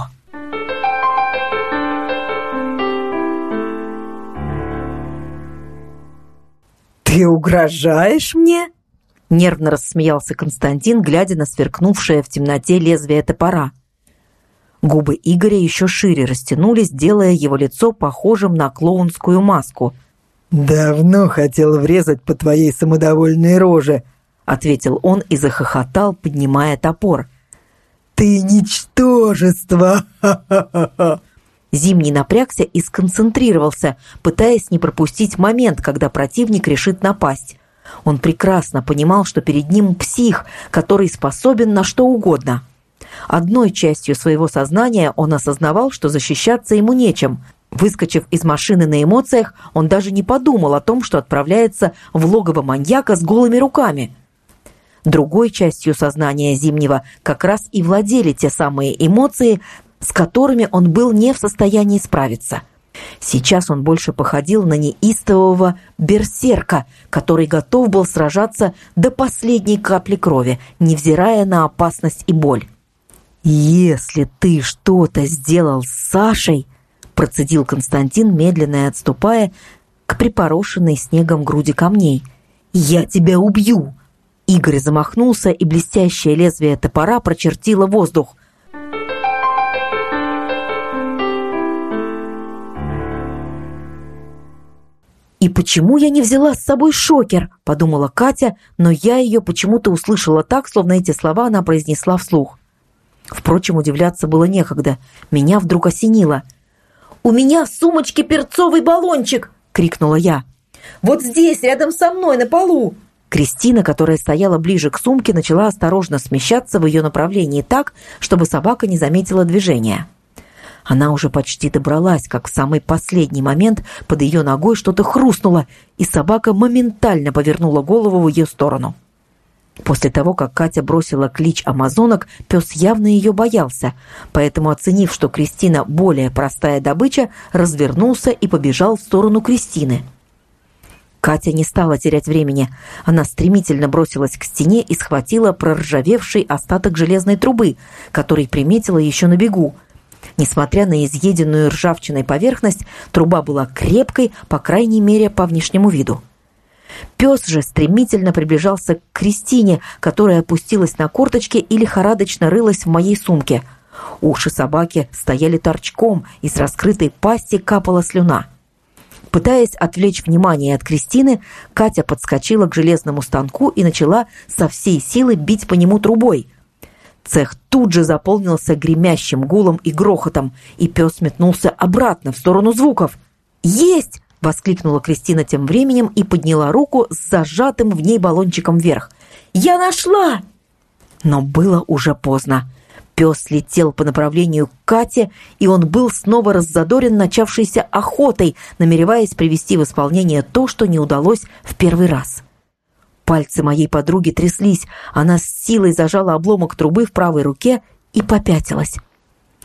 «Ты угрожаешь мне?» Нервно рассмеялся Константин, глядя на сверкнувшее в темноте лезвие топора. Губы Игоря еще шире растянулись, делая его лицо похожим на клоунскую маску. «Давно хотел врезать по твоей самодовольной роже», — ответил он и захохотал, поднимая топор. «Ты ничтожество! Ха-ха-ха!» Зимний напрягся и сконцентрировался, пытаясь не пропустить момент, когда противник решит напасть. Он прекрасно понимал, что перед ним псих, который способен на что угодно. Одной частью своего сознания он осознавал, что защищаться ему нечем. Выскочив из машины на эмоциях, он даже не подумал о том, что отправляется в логово маньяка с голыми руками. Другой частью сознания Зимнего как раз и владели те самые эмоции, с которыми он был не в состоянии справиться. Сейчас он больше походил на неистового берсерка, который готов был сражаться до последней капли крови, невзирая на опасность и боль. «Если ты что-то сделал с Сашей», — процедил Константин, медленно отступая к припорошенной снегом груди камней, — «я тебя убью!» Игорь замахнулся, и блестящее лезвие топора прочертило воздух. «И почему я не взяла с собой шокер?» — подумала Катя, но я ее почему-то услышала так, словно эти слова она произнесла вслух. Впрочем, удивляться было некогда. Меня вдруг осенило. «У меня в сумочке перцовый баллончик!» — крикнула я. «Вот здесь, рядом со мной, на полу!» Кристина, которая стояла ближе к сумке, начала осторожно смещаться в ее направлении так, чтобы собака не заметила движения. Она уже почти добралась, как в самый последний момент под ее ногой что-то хрустнуло, и собака моментально повернула голову в ее сторону. После того, как Катя бросила клич амазонок, пес явно ее боялся, поэтому, оценив, что Кристина более простая добыча, развернулся и побежал в сторону Кристины. Катя не стала терять времени. Она стремительно бросилась к стене и схватила проржавевший остаток железной трубы, который приметила еще на бегу. Несмотря на изъеденную ржавчиной поверхность, труба была крепкой, по крайней мере, по внешнему виду. Пес же стремительно приближался к Кристине, которая опустилась на корточки и лихорадочно рылась в моей сумке. Уши собаки стояли торчком, из раскрытой пасти капала слюна. Пытаясь отвлечь внимание от Кристины, Катя подскочила к железному станку и начала со всей силы бить по нему трубой. Цех тут же заполнился гремящим гулом и грохотом, и пес метнулся обратно в сторону звуков. «Есть!» — воскликнула Кристина тем временем и подняла руку с зажатым в ней баллончиком вверх. «Я нашла!» Но было уже поздно. Пес летел по направлению к Кате, и он был снова раззадорен начавшейся охотой, намереваясь привести в исполнение то, что не удалось в первый раз. Пальцы моей подруги тряслись, она с силой зажала обломок трубы в правой руке и попятилась.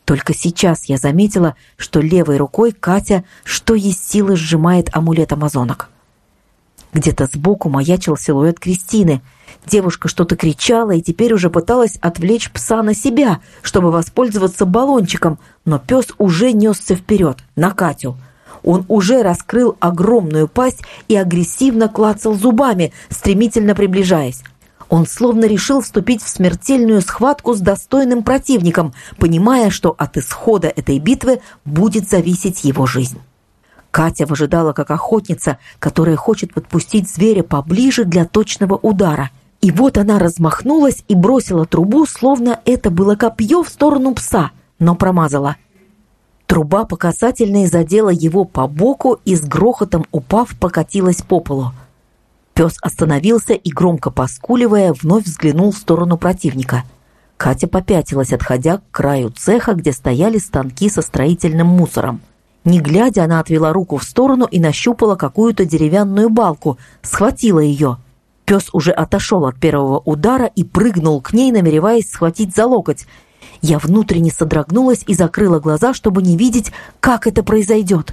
Только сейчас я заметила, что левой рукой Катя что есть силы сжимает амулет амазонок. Где-то сбоку маячил силуэт Кристины. Девушка что-то кричала и теперь уже пыталась отвлечь пса на себя, чтобы воспользоваться баллончиком, но пес уже несся вперед, на Катю. Он уже раскрыл огромную пасть и агрессивно клацал зубами, стремительно приближаясь. Он словно решил вступить в смертельную схватку с достойным противником, понимая, что от исхода этой битвы будет зависеть его жизнь. Катя выжидала как охотница, которая хочет подпустить зверя поближе для точного удара. И вот она размахнулась и бросила трубу, словно это было копье в сторону пса, но промазала. Труба по касательной задела его по боку и с грохотом упав покатилась по полу. Пес остановился и, громко поскуливая, вновь взглянул в сторону противника. Катя попятилась, отходя к краю цеха, где стояли станки со строительным мусором. Не глядя, она отвела руку в сторону и нащупала какую-то деревянную балку, схватила ее. Пес уже отошел от первого удара и прыгнул к ней, намереваясь схватить за локоть. Я внутренне содрогнулась и закрыла глаза, чтобы не видеть, как это произойдет.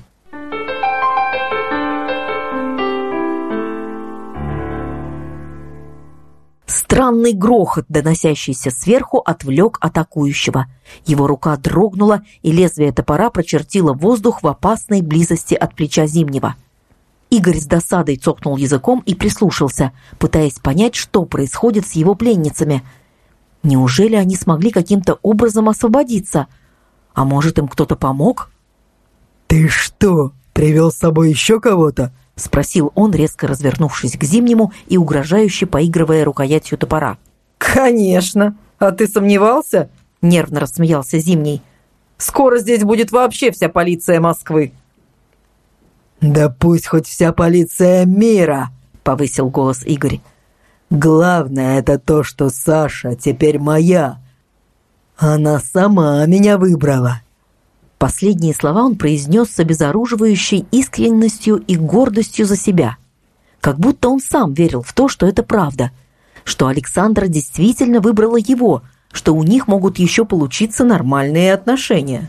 Странный грохот, доносящийся сверху, отвлек атакующего. Его рука дрогнула, и лезвие топора прочертило воздух в опасной близости от плеча Зимнего. Игорь с досадой цокнул языком и прислушался, пытаясь понять, что происходит с его пленницами. Неужели они смогли каким-то образом освободиться? А может, им кто-то помог? «Ты что, привел с собой еще кого-то?» — спросил он, резко развернувшись к Зимнему и угрожающе поигрывая рукоятью топора. «Конечно! А ты сомневался?» — нервно рассмеялся Зимний. «Скоро здесь будет вообще вся полиция Москвы». «Да пусть хоть вся полиция мира!» — повысил голос Игорь. «Главное — это то, что Саша теперь моя. Она сама меня выбрала». Последние слова он произнес с обезоруживающей искренностью и гордостью за себя. Как будто он сам верил в то, что это правда, что Александра действительно выбрала его, что у них могут еще получиться нормальные отношения.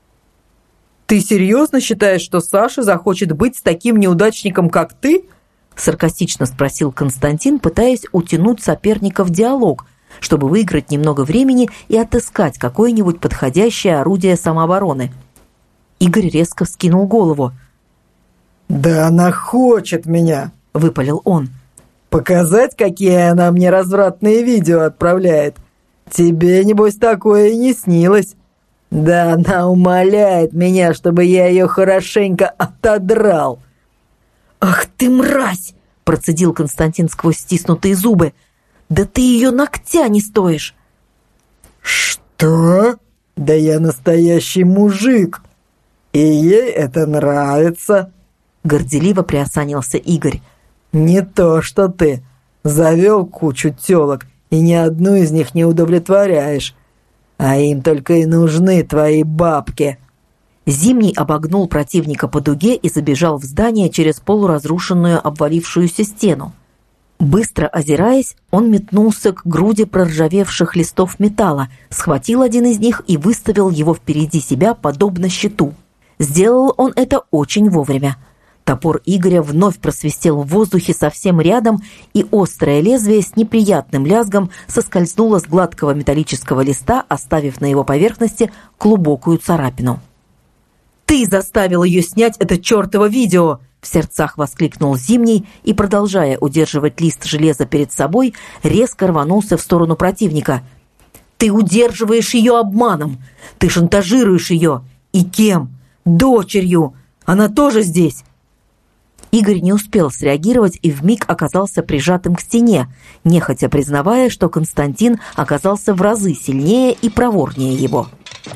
«Ты серьезно считаешь, что Саша захочет быть с таким неудачником, как ты?» — саркастично спросил Константин, пытаясь утянуть соперника в диалог, чтобы выиграть немного времени и отыскать какое-нибудь подходящее орудие самообороны. Игорь резко вскинул голову. «Да она хочет меня!» — выпалил он. «Показать, какие она мне развратные видео отправляет? Тебе, небось, такое и не снилось. Да она умоляет меня, чтобы я ее хорошенько отодрал». «Ах ты мразь!» — процедил Константин сквозь стиснутые зубы. «Да ты ее ногтя не стоишь!» «Что? Да я настоящий мужик! И ей это нравится!» Горделиво приосанился Игорь. «Не то, что ты. Завел кучу тёлок, и ни одну из них не удовлетворяешь. А им только и нужны твои бабки». Зимний обогнул противника по дуге и забежал в здание через полуразрушенную обвалившуюся стену. Быстро озираясь, он метнулся к груди проржавевших листов металла, схватил один из них и выставил его впереди себя, подобно щиту. Сделал он это очень вовремя. Топор Игоря вновь просвистел в воздухе совсем рядом, и острое лезвие с неприятным лязгом соскользнуло с гладкого металлического листа, оставив на его поверхности глубокую царапину. «Ты заставил ее снять это чертово видео!» В сердцах воскликнул Зимний и, продолжая удерживать лист железа перед собой, резко рванулся в сторону противника. «Ты удерживаешь ее обманом! Ты шантажируешь ее! И кем? Дочерью! Она тоже здесь!» Игорь не успел среагировать и вмиг оказался прижатым к стене, нехотя признавая, что Константин оказался в разы сильнее и проворнее его.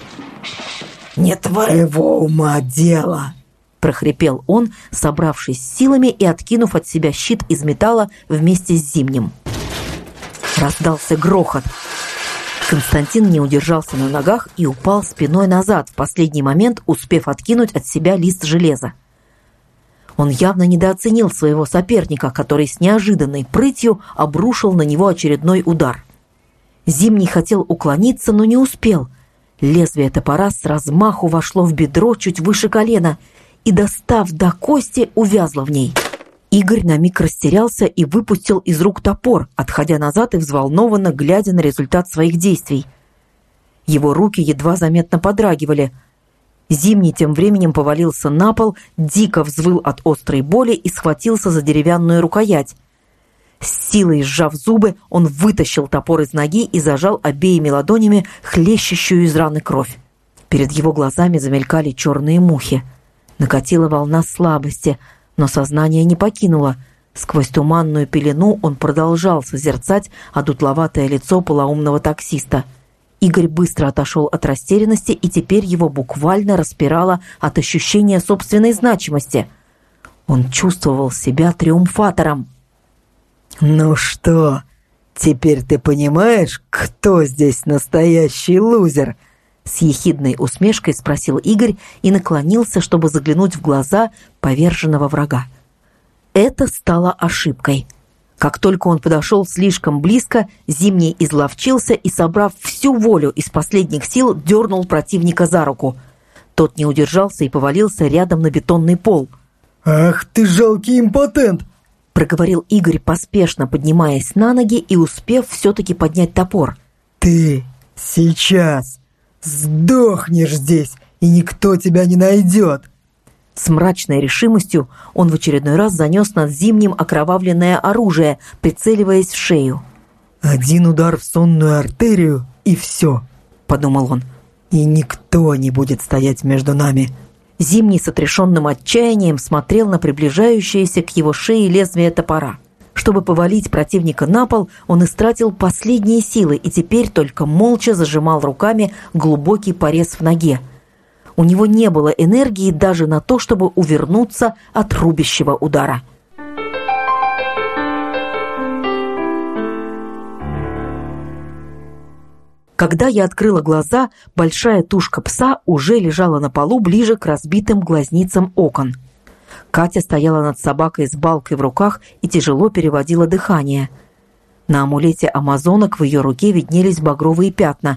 «Не твоего ума дело!» — прохрипел он, собравшись с силами и откинув от себя щит из металла вместе с Зимним. Раздался грохот. Константин не удержался на ногах и упал спиной назад, в последний момент успев откинуть от себя лист железа. Он явно недооценил своего соперника, который с неожиданной прытью обрушил на него очередной удар. Зимний хотел уклониться, но не успел. Лезвие топора с размаху вошло в бедро чуть выше колена и, достав до кости, увязло в ней. Игорь на миг растерялся и выпустил из рук топор, отходя назад и взволнованно глядя на результат своих действий. Его руки едва заметно подрагивали. Зимний тем временем повалился на пол, дико взвыл от острой боли и схватился за деревянную рукоять. С силой сжав зубы, он вытащил топор из ноги и зажал обеими ладонями хлещущую из раны кровь. Перед его глазами замелькали черные мухи. Накатила волна слабости, но сознание не покинуло. Сквозь туманную пелену он продолжал созерцать одутловатое лицо полоумного таксиста. Игорь быстро отошел от растерянности, и теперь его буквально распирало от ощущения собственной значимости. Он чувствовал себя триумфатором. «Ну что, теперь ты понимаешь, кто здесь настоящий лузер?» С ехидной усмешкой спросил Игорь и наклонился, чтобы заглянуть в глаза поверженного врага. Это стало ошибкой. Как только он подошел слишком близко, Зимний изловчился и, собрав всю волю из последних сил, дернул противника за руку. Тот не удержался и повалился рядом на бетонный пол. «Ах ты жалкий импотент!» — проговорил Игорь, поспешно поднимаясь на ноги и успев все-таки поднять топор. «Ты сейчас сдохнешь здесь, и никто тебя не найдет!» С мрачной решимостью он в очередной раз занес над Зимним окровавленное оружие, прицеливаясь в шею. «Один удар в сонную артерию, и все», — подумал он. «И никто не будет стоять между нами». Зимний с отрешенным отчаянием смотрел на приближающееся к его шее лезвие топора. Чтобы повалить противника на пол, он истратил последние силы и теперь только молча зажимал руками глубокий порез в ноге. У него не было энергии даже на то, чтобы увернуться от рубящего удара. Когда я открыла глаза, большая тушка пса уже лежала на полу ближе к разбитым глазницам окон. Катя стояла над собакой с балкой в руках и тяжело переводила дыхание. На амулете амазонок в ее руке виднелись багровые пятна.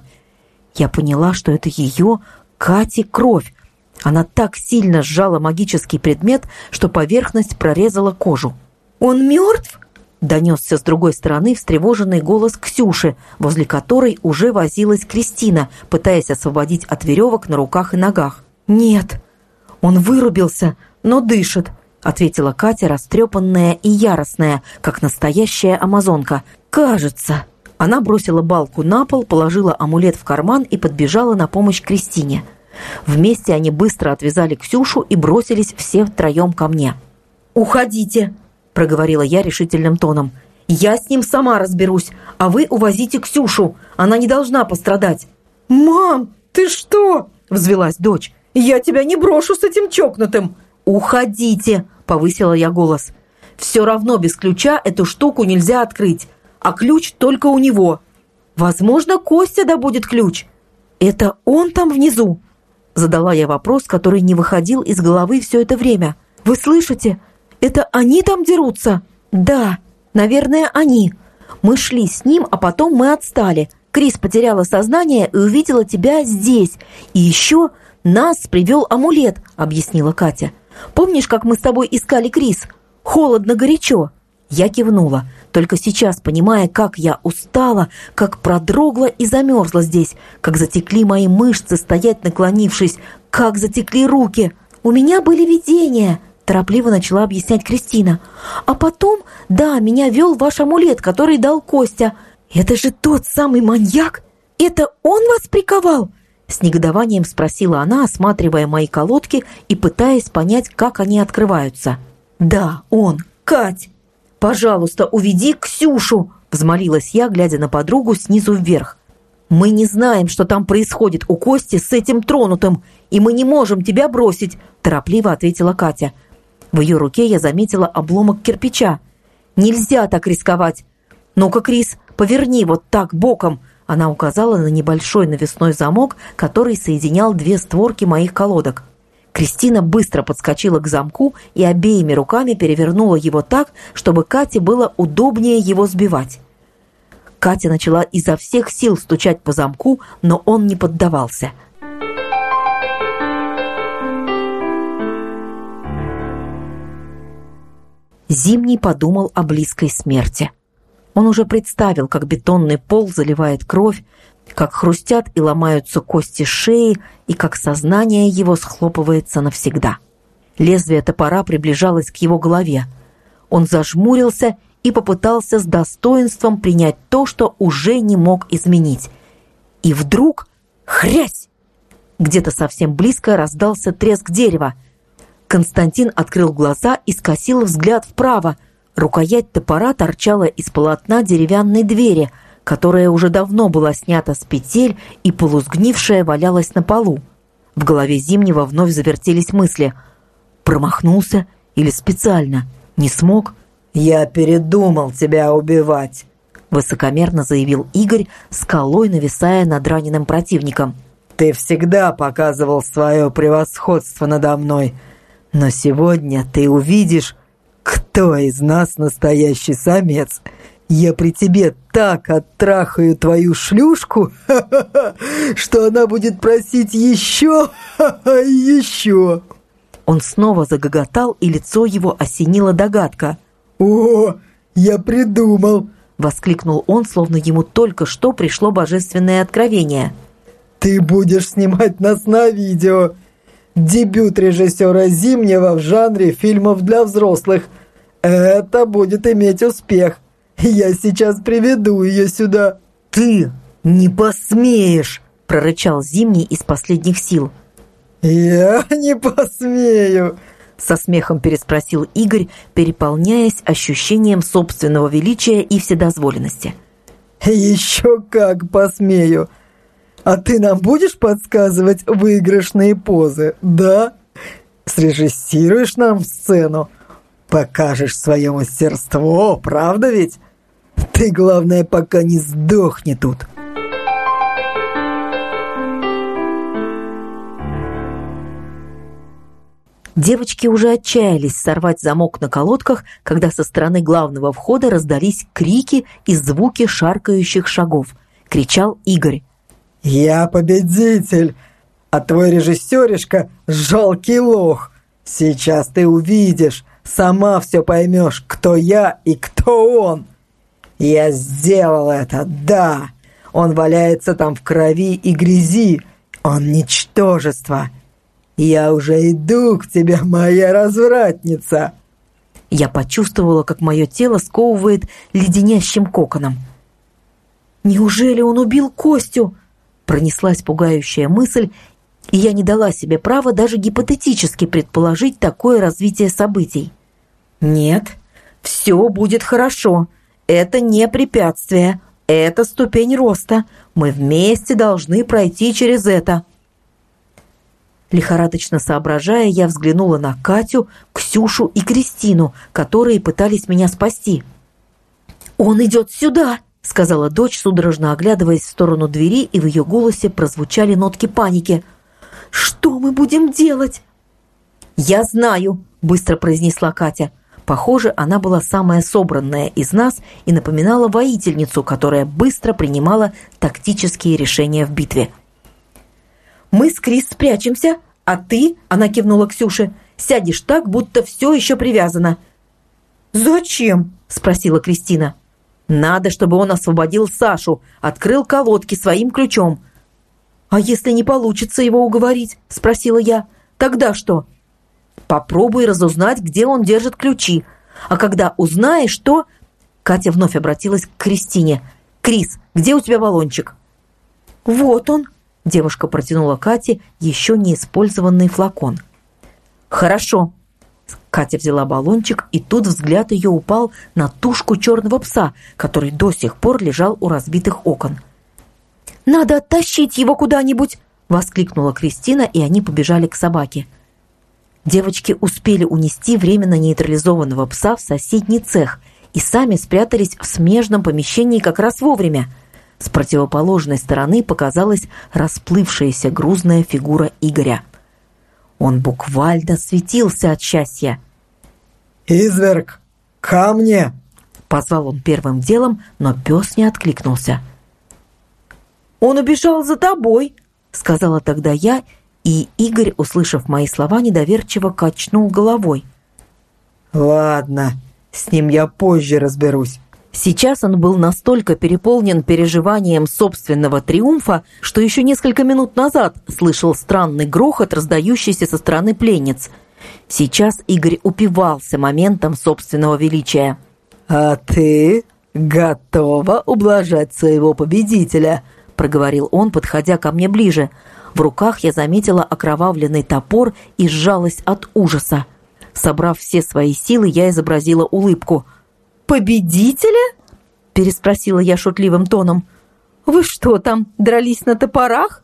Я поняла, что это ее, Кати, кровь. Она так сильно сжала магический предмет, что поверхность прорезала кожу. «Он мертв?» — донесся с другой стороны встревоженный голос Ксюши, возле которой уже возилась Кристина, пытаясь освободить от веревок на руках и ногах. «Нет, он вырубился, но дышит», — ответила Катя, растрепанная и яростная, как настоящая амазонка. «Кажется». Она бросила балку на пол, положила амулет в карман и подбежала на помощь Кристине. Вместе они быстро отвязали Ксюшу и бросились все втроем ко мне. «Уходите!» — проговорила я решительным тоном. «Я с ним сама разберусь, а вы увозите Ксюшу. Она не должна пострадать». «Мам, ты что?» — взвилась дочь. «Я тебя не брошу с этим чокнутым». «Уходите!» — повысила я голос. «Все равно без ключа эту штуку нельзя открыть, а ключ только у него. Возможно, Костя добудет ключ». «Это он там внизу?» Задала я вопрос, который не выходил из головы все это время. «Вы слышите? Это они там дерутся?» «Да, наверное, они. Мы шли с ним, а потом мы отстали. Крис потеряла сознание и увидела тебя здесь. И еще нас привел амулет», — объяснила Катя. «Помнишь, как мы с тобой искали Крис? Холодно-горячо». Я кивнула, только сейчас понимая, как я устала, как продрогла и замерзла здесь, как затекли мои мышцы стоять наклонившись, как затекли руки. «У меня были видения», — торопливо начала объяснять Кристина. «А потом, да, меня вел ваш амулет, который дал Костя. Это же тот самый маньяк? Это он вас приковал?» С негодованием спросила она, осматривая мои колодки и пытаясь понять, как они открываются. «Да, он. Кать! Пожалуйста, уведи Ксюшу!» — взмолилась я, глядя на подругу снизу вверх. «Мы не знаем, что там происходит у Кости с этим тронутым, и мы не можем тебя бросить», — торопливо ответила Катя. В ее руке я заметила обломок кирпича. «Нельзя так рисковать. Ну-ка, Крис, поверни вот так боком». Она указала на небольшой навесной замок, который соединял две створки моих колодок. Кристина быстро подскочила к замку и обеими руками перевернула его так, чтобы Кате было удобнее его сбивать. Катя начала изо всех сил стучать по замку, но он не поддавался. Зимний подумал о близкой смерти. Он уже представил, как бетонный пол заливает кровь, как хрустят и ломаются кости шеи, и как сознание его схлопывается навсегда. Лезвие топора приближалось к его голове. Он зажмурился и попытался с достоинством принять то, что уже не мог изменить. И вдруг хрясь! Где-то совсем близко раздался треск дерева. Константин открыл глаза и скосил взгляд вправо. Рукоять топора торчала из полотна деревянной двери, которая уже давно была снята с петель и полусгнившая валялась на полу. В голове Зимнего вновь завертелись мысли. Промахнулся или специально? Не смог? «Я передумал тебя убивать», — высокомерно заявил Игорь, скалой нависая над раненым противником. «Ты всегда показывал свое превосходство надо мной, но сегодня ты увидишь, кто из нас настоящий самец. Я при тебе так оттрахаю твою шлюшку, что она будет просить еще, еще». Он снова загоготал, и лицо его осенила догадка. «О, я придумал!» — воскликнул он, словно ему только что пришло божественное откровение. «Ты будешь снимать нас на видео. Дебют режиссера Зимнего в жанре фильмов для взрослых. Это будет иметь успех. Я сейчас приведу ее сюда». «Ты не посмеешь!» — прорычал Зимний из последних сил. «Я не посмею!» — со смехом переспросил Игорь, переполняясь ощущением собственного величия и вседозволенности. «Еще как посмею! А ты нам будешь подсказывать выигрышные позы, да? Срежиссируешь нам сцену? Покажешь свое мастерство, правда ведь? Ты, главное, пока не сдохни тут!» Девочки уже отчаялись сорвать замок на колодках, когда со стороны главного входа раздались крики и звуки шаркающих шагов. Кричал Игорь. «Я победитель, а твой режиссеришка – жалкий лох. Сейчас ты увидишь, сама все поймешь, кто я и кто он. Я сделал это, да. Он валяется там в крови и грязи. Он ничтожество. Я уже иду к тебе, моя развратница!» Я почувствовала, как мое тело сковывает леденящим коконом. «Неужели он убил Костю?» Пронеслась пугающая мысль, и я не дала себе права даже гипотетически предположить такое развитие событий. «Нет, все будет хорошо. Это не препятствие. Это ступень роста. Мы вместе должны пройти через это». Лихорадочно соображая, я взглянула на Катю, Ксюшу и Кристину, которые пытались меня спасти. «Он идет сюда!» — сказала дочь, судорожно оглядываясь в сторону двери, и в ее голосе прозвучали нотки паники. «Что мы будем делать?» «Я знаю!» — быстро произнесла Катя. Похоже, она была самая собранная из нас и напоминала воительницу, которая быстро принимала тактические решения в битве. «Мы с Крис спрячемся, а ты, — она кивнула Ксюше, — сядешь так, будто все еще привязано». «Зачем?» — спросила Кристина. «Надо, чтобы он освободил Сашу, открыл колодки своим ключом». «А если не получится его уговорить?» — спросила я. «Тогда что?» «Попробуй разузнать, где он держит ключи. А когда узнаешь, то...» Катя вновь обратилась к Кристине. «Крис, где у тебя баллончик?» «Вот он». Девушка протянула Кате еще не использованный флакон. «Хорошо». Катя взяла баллончик, и тут взгляд ее упал на тушку черного пса, который до сих пор лежал у разбитых окон. «Надо оттащить его куда-нибудь!» — воскликнула Кристина, и они побежали к собаке. Девочки успели унести временно нейтрализованного пса в соседний цех и сами спрятались в смежном помещении как раз вовремя. С противоположной стороны показалась расплывшаяся грузная фигура Игоря. Он буквально светился от счастья. «Изверг, ко мне!» Позвал он первым делом, но пес не откликнулся. «Он убежал за тобой», — сказала тогда я, и Игорь, услышав мои слова, недоверчиво качнул головой. «Ладно, с ним я позже разберусь». Сейчас он был настолько переполнен переживанием собственного триумфа, что еще несколько минут назад слышал странный грохот, раздающийся со стороны пленниц. Сейчас Игорь упивался моментом собственного величия. «А ты готова ублажать своего победителя?» — проговорил он, подходя ко мне ближе. В руках я заметила окровавленный топор и сжалась от ужаса. Собрав все свои силы, я изобразила улыбку. «Победителя?» — переспросила я шутливым тоном. «Вы что там, дрались на топорах?»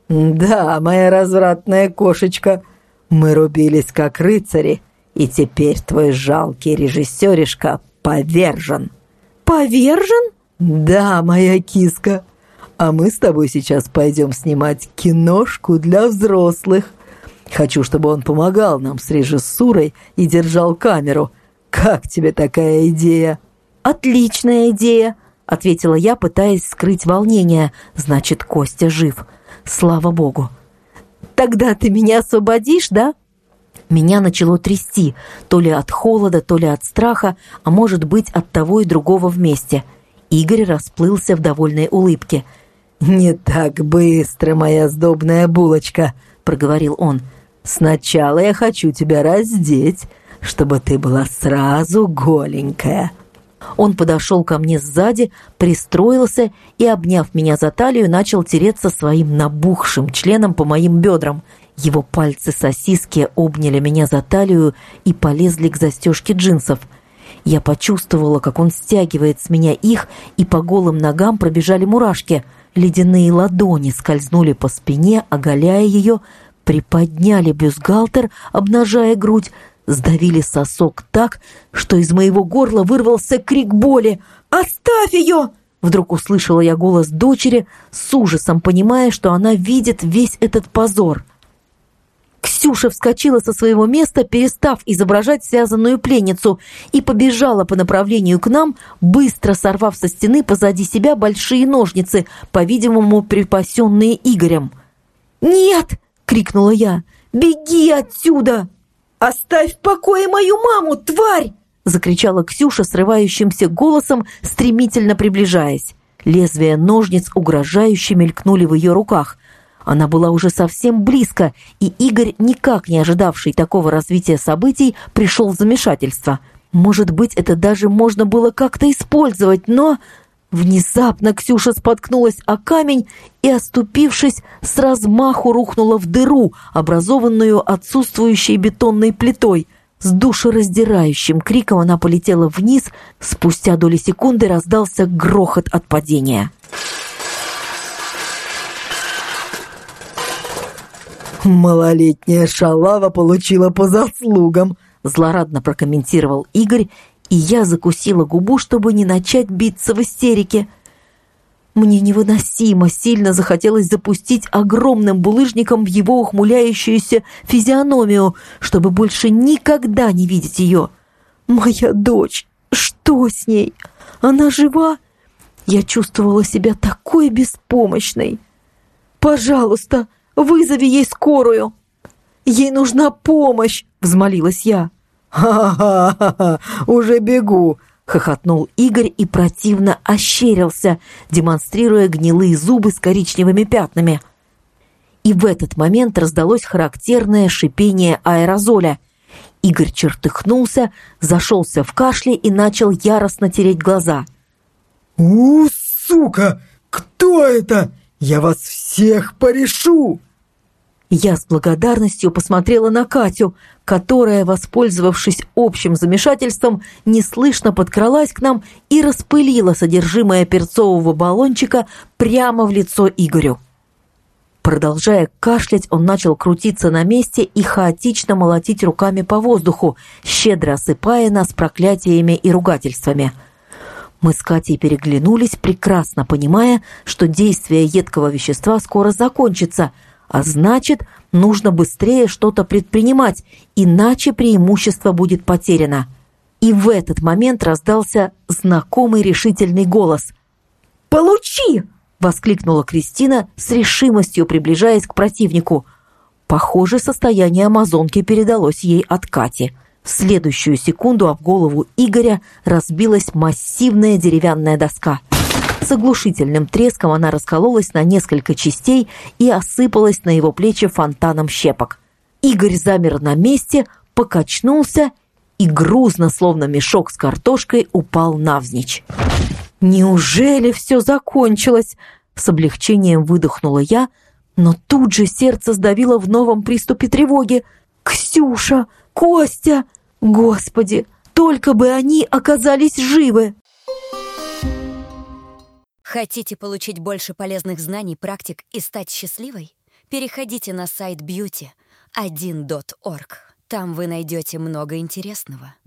«Да, моя развратная кошечка. Мы рубились как рыцари, и теперь твой жалкий режиссеришка повержен». «Повержен?» «Да, моя киска. А мы с тобой сейчас пойдем снимать киношку для взрослых. Хочу, чтобы он помогал нам с режиссурой и держал камеру. Как тебе такая идея?» «Отличная идея», — ответила я, пытаясь скрыть волнение. «Значит, Костя жив. Слава богу». «Тогда ты меня освободишь, да?» Меня начало трясти, то ли от холода, то ли от страха, а может быть, от того и другого вместе. Игорь расплылся в довольной улыбке. «Не так быстро, моя сдобная булочка», — проговорил он. «Сначала я хочу тебя раздеть, чтобы ты была сразу голенькая». Он подошел ко мне сзади, пристроился и, обняв меня за талию, начал тереться своим набухшим членом по моим бедрам. Его пальцы-сосиски обняли меня за талию и полезли к застежке джинсов. Я почувствовала, как он стягивает с меня их, и по голым ногам пробежали мурашки. Ледяные ладони скользнули по спине, оголяя ее, приподняли бюстгальтер, обнажая грудь, сдавили сосок так, что из моего горла вырвался крик боли. «Оставь ее!» Вдруг услышала я голос дочери, с ужасом понимая, что она видит весь этот позор. Ксюша вскочила со своего места, перестав изображать связанную пленницу, и побежала по направлению к нам, быстро сорвав со стены позади себя большие ножницы, по-видимому, припасенные Игорем. «Нет!» — крикнула я. «Беги отсюда!» «Оставь в покое мою маму, тварь!» — закричала Ксюша срывающимся голосом, стремительно приближаясь. Лезвия ножниц угрожающе мелькнули в ее руках. Она была уже совсем близко, и Игорь, никак не ожидавший такого развития событий, пришел в замешательство. Может быть, это даже можно было как-то использовать, но... Внезапно Ксюша споткнулась о камень и, оступившись, с размаху рухнула в дыру, образованную отсутствующей бетонной плитой. С душераздирающим криком она полетела вниз, спустя доли секунды раздался грохот от падения. «Малолетняя шалава получила по заслугам», — злорадно прокомментировал Игорь, и я закусила губу, чтобы не начать биться в истерике. Мне невыносимо сильно захотелось запустить огромным булыжником в его ухмыляющуюся физиономию, чтобы больше никогда не видеть ее. Моя дочь, что с ней? Она жива? Я чувствовала себя такой беспомощной. «Пожалуйста, вызови ей скорую!» «Ей нужна помощь!» — взмолилась я. «Ха-ха-ха! Уже бегу!» — хохотнул Игорь и противно ощерился, демонстрируя гнилые зубы с коричневыми пятнами. И в этот момент раздалось характерное шипение аэрозоля. Игорь чертыхнулся, зашелся в кашле и начал яростно тереть глаза. Сука! Кто это? Я вас всех порешу!» Я с благодарностью посмотрела на Катю, которая, воспользовавшись общим замешательством, неслышно подкралась к нам и распылила содержимое перцового баллончика прямо в лицо Игорю. Продолжая кашлять, он начал крутиться на месте и хаотично молотить руками по воздуху, щедро осыпая нас проклятиями и ругательствами. Мы с Катей переглянулись, прекрасно понимая, что действие едкого вещества скоро закончится, а значит, нужно быстрее что-то предпринимать, иначе преимущество будет потеряно. И в этот момент раздался знакомый решительный голос. «Получи!» — воскликнула Кристина, с решимостью приближаясь к противнику. Похоже, состояние амазонки передалось ей от Кати. В следующую секунду об голову Игоря разбилась массивная деревянная доска. С оглушительным треском она раскололась на несколько частей и осыпалась на его плечи фонтаном щепок. Игорь замер на месте, покачнулся и грузно, словно мешок с картошкой, упал навзничь. «Неужели все закончилось?» — с облегчением выдохнула я, но тут же сердце сдавило в новом приступе тревоги. «Ксюша! Костя! Господи! Только бы они оказались живы!» Хотите получить больше полезных знаний, практик и стать счастливой? Переходите на сайт beauty1.org. Там вы найдете много интересного.